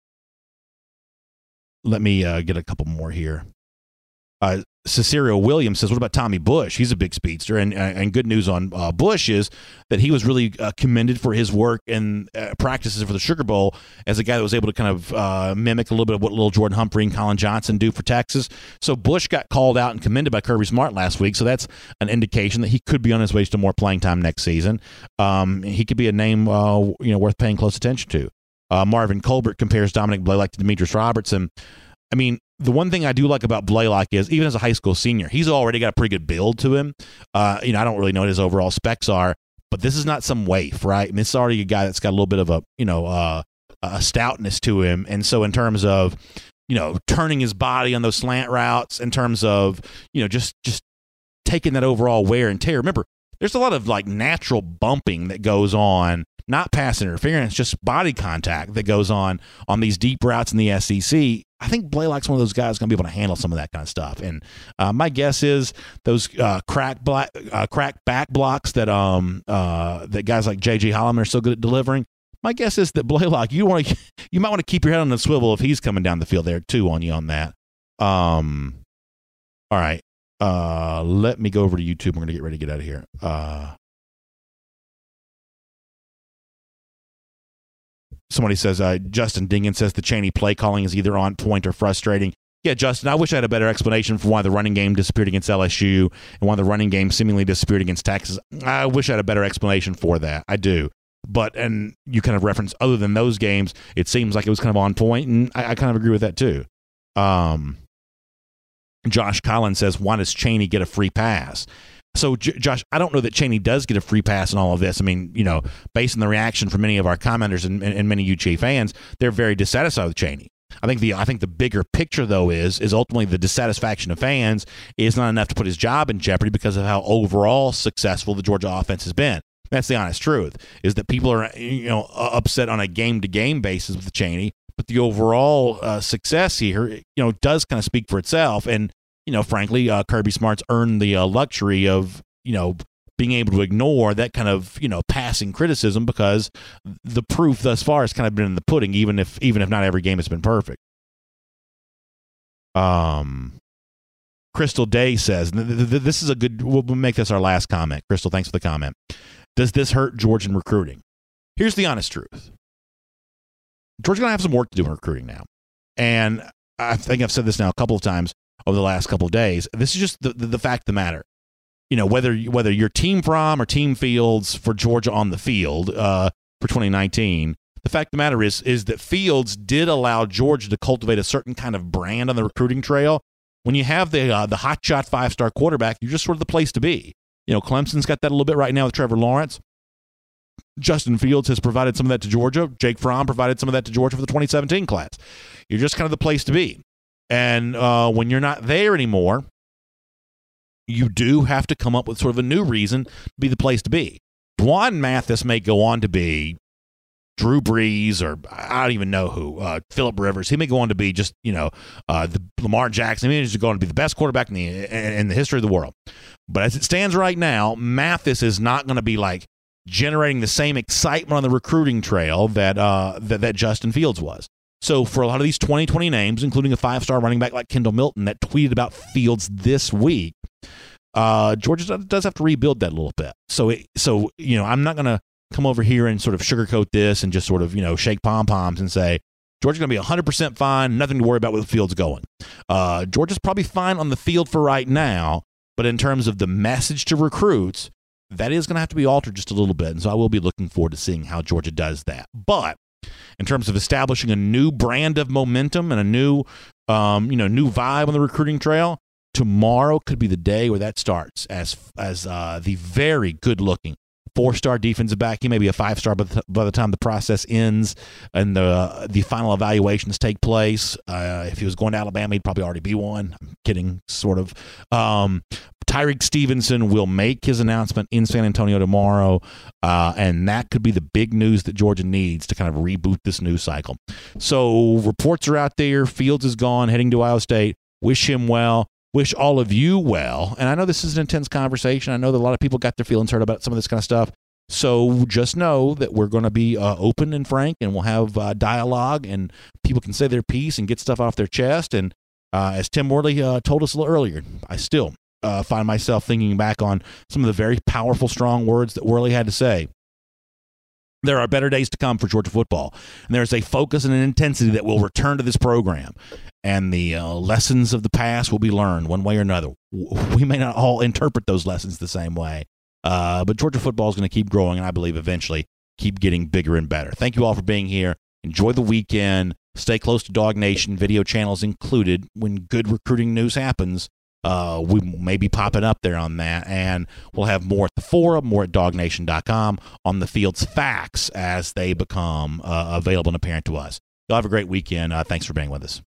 Let me get a couple more here. Cicero Williams says, what about Tommy Bush? He's a big speedster, and good news on Bush is that he was really commended for his work and practices for the Sugar Bowl as a guy that was able to kind of mimic a little bit of what little Jordan Humphrey and Colin Johnson do for Texas. So Bush got called out and commended by Kirby Smart last week, so that's an indication that he could be on his way to more playing time next season. He could be a name worth paying close attention to. Marvin Colbert compares Dominic Blaylock to Demetrius Robertson. I mean, the one thing I do like about Blaylock is, even as a high school senior, he's already got a pretty good build to him. I don't really know what his overall specs are, but this is not some waif, right? I mean, it's already a guy that's got a little bit of a stoutness to him. And so in terms of, turning his body on those slant routes, in terms of, just taking that overall wear and tear. Remember, there's a lot of like natural bumping that goes on, not pass interference, just body contact that goes on these deep routes in the SEC. I think Blaylock's one of those guys going to be able to handle some of that kind of stuff. And my guess is those crack back blocks that guys like J.J. Holloman are so good at delivering. My guess is that Blaylock, you might want to keep your head on the swivel if he's coming down the field there too on you on that. All right. Let me go over to YouTube. We're going to get ready to get out of here. Somebody says, Justin Dingen says the Chaney play calling is either on point or frustrating. Yeah, Justin, I wish I had a better explanation for why the running game disappeared against LSU and why the running game seemingly disappeared against Texas. I wish I had a better explanation for that. I do. But, and you kind of reference, other than those games, it seems like it was kind of on point, and I kind of agree with that too. Josh Collins says, why does Chaney get a free pass? So, Josh, I don't know that Chaney does get a free pass in all of this. I mean, based on the reaction from many of our commenters and many UGA fans, they're very dissatisfied with Chaney. I think the bigger picture, though, is ultimately the dissatisfaction of fans is not enough to put his job in jeopardy because of how overall successful the Georgia offense has been. That's the honest truth, is that people are upset on a game-to-game basis with Chaney, but the overall success here, does kind of speak for itself. And frankly, Kirby Smart's earned the luxury of, being able to ignore that kind of, passing criticism, because the proof thus far has kind of been in the pudding, even if not every game has been perfect. Crystal Day says, this is a good, we'll make this our last comment. Crystal, thanks for the comment. Does this hurt Georgian recruiting? Here's the honest truth. Georgia's going to have some work to do in recruiting now. And I think I've said this now a couple of times over the last couple of days. This is just the fact of the matter. Whether you're Team Fromm or Team Fields for Georgia on the field for 2019, the fact of the matter is that Fields did allow Georgia to cultivate a certain kind of brand on the recruiting trail. When you have the hotshot 5-star quarterback, you're just sort of the place to be. Clemson's got that a little bit right now with Trevor Lawrence. Justin Fields has provided some of that to Georgia. Jake Fromm provided some of that to Georgia for the 2017 class. You're just kind of the place to be. And when you're not there anymore, you do have to come up with sort of a new reason to be the place to be. Dwan Mathis may go on to be Drew Brees, or I don't even know who, Phillip Rivers. He may go on to be just, the Lamar Jackson. He may just go on to be the best quarterback in the history of the world. But as it stands right now, Mathis is not going to be like generating the same excitement on the recruiting trail that Justin Fields was. So for a lot of these 2020 names, including a 5-star running back like Kendall Milton that tweeted about Fields this week, Georgia does have to rebuild that a little bit. So I'm not going to come over here and sort of sugarcoat this and just sort of, shake pom-poms and say, Georgia's going to be 100% fine, nothing to worry about with Fields going. Georgia's probably fine on the field for right now, but in terms of the message to recruits, that is going to have to be altered just a little bit. And so I will be looking forward to seeing how Georgia does that. But in terms of establishing a new brand of momentum and a new vibe on the recruiting trail, tomorrow could be the day where that starts as the very good-looking 4-star defensive back. He may be a 5-star by the time the process ends and the final evaluations take place. If he was going to Alabama, he'd probably already be one. I'm kidding, sort of. Tyreek Stevenson will make his announcement in San Antonio tomorrow, and that could be the big news that Georgia needs to kind of reboot this news cycle. So reports are out there. Fields is gone, heading to Ohio State. Wish him well. Wish all of you well. And I know this is an intense conversation. I know that a lot of people got their feelings hurt about some of this kind of stuff. So just know that we're going to be open and frank, and we'll have dialogue, and people can say their piece and get stuff off their chest. And as Tim Worley told us a little earlier, I still find myself thinking back on some of the very powerful, strong words that Worley had to say. There are better days to come for Georgia football, and there's a focus and an intensity that will return to this program, and the lessons of the past will be learned one way or another. We may not all interpret those lessons the same way, but Georgia football is going to keep growing, and I believe eventually keep getting bigger and better. Thank you all for being here. Enjoy the weekend. Stay close to Dog Nation, video channels included. When good recruiting news happens, we may be popping up there on that, and we'll have more at the forum, more at dognation.com on the Fields facts as they become available and apparent to us. Y'all have a great weekend. Thanks for being with us.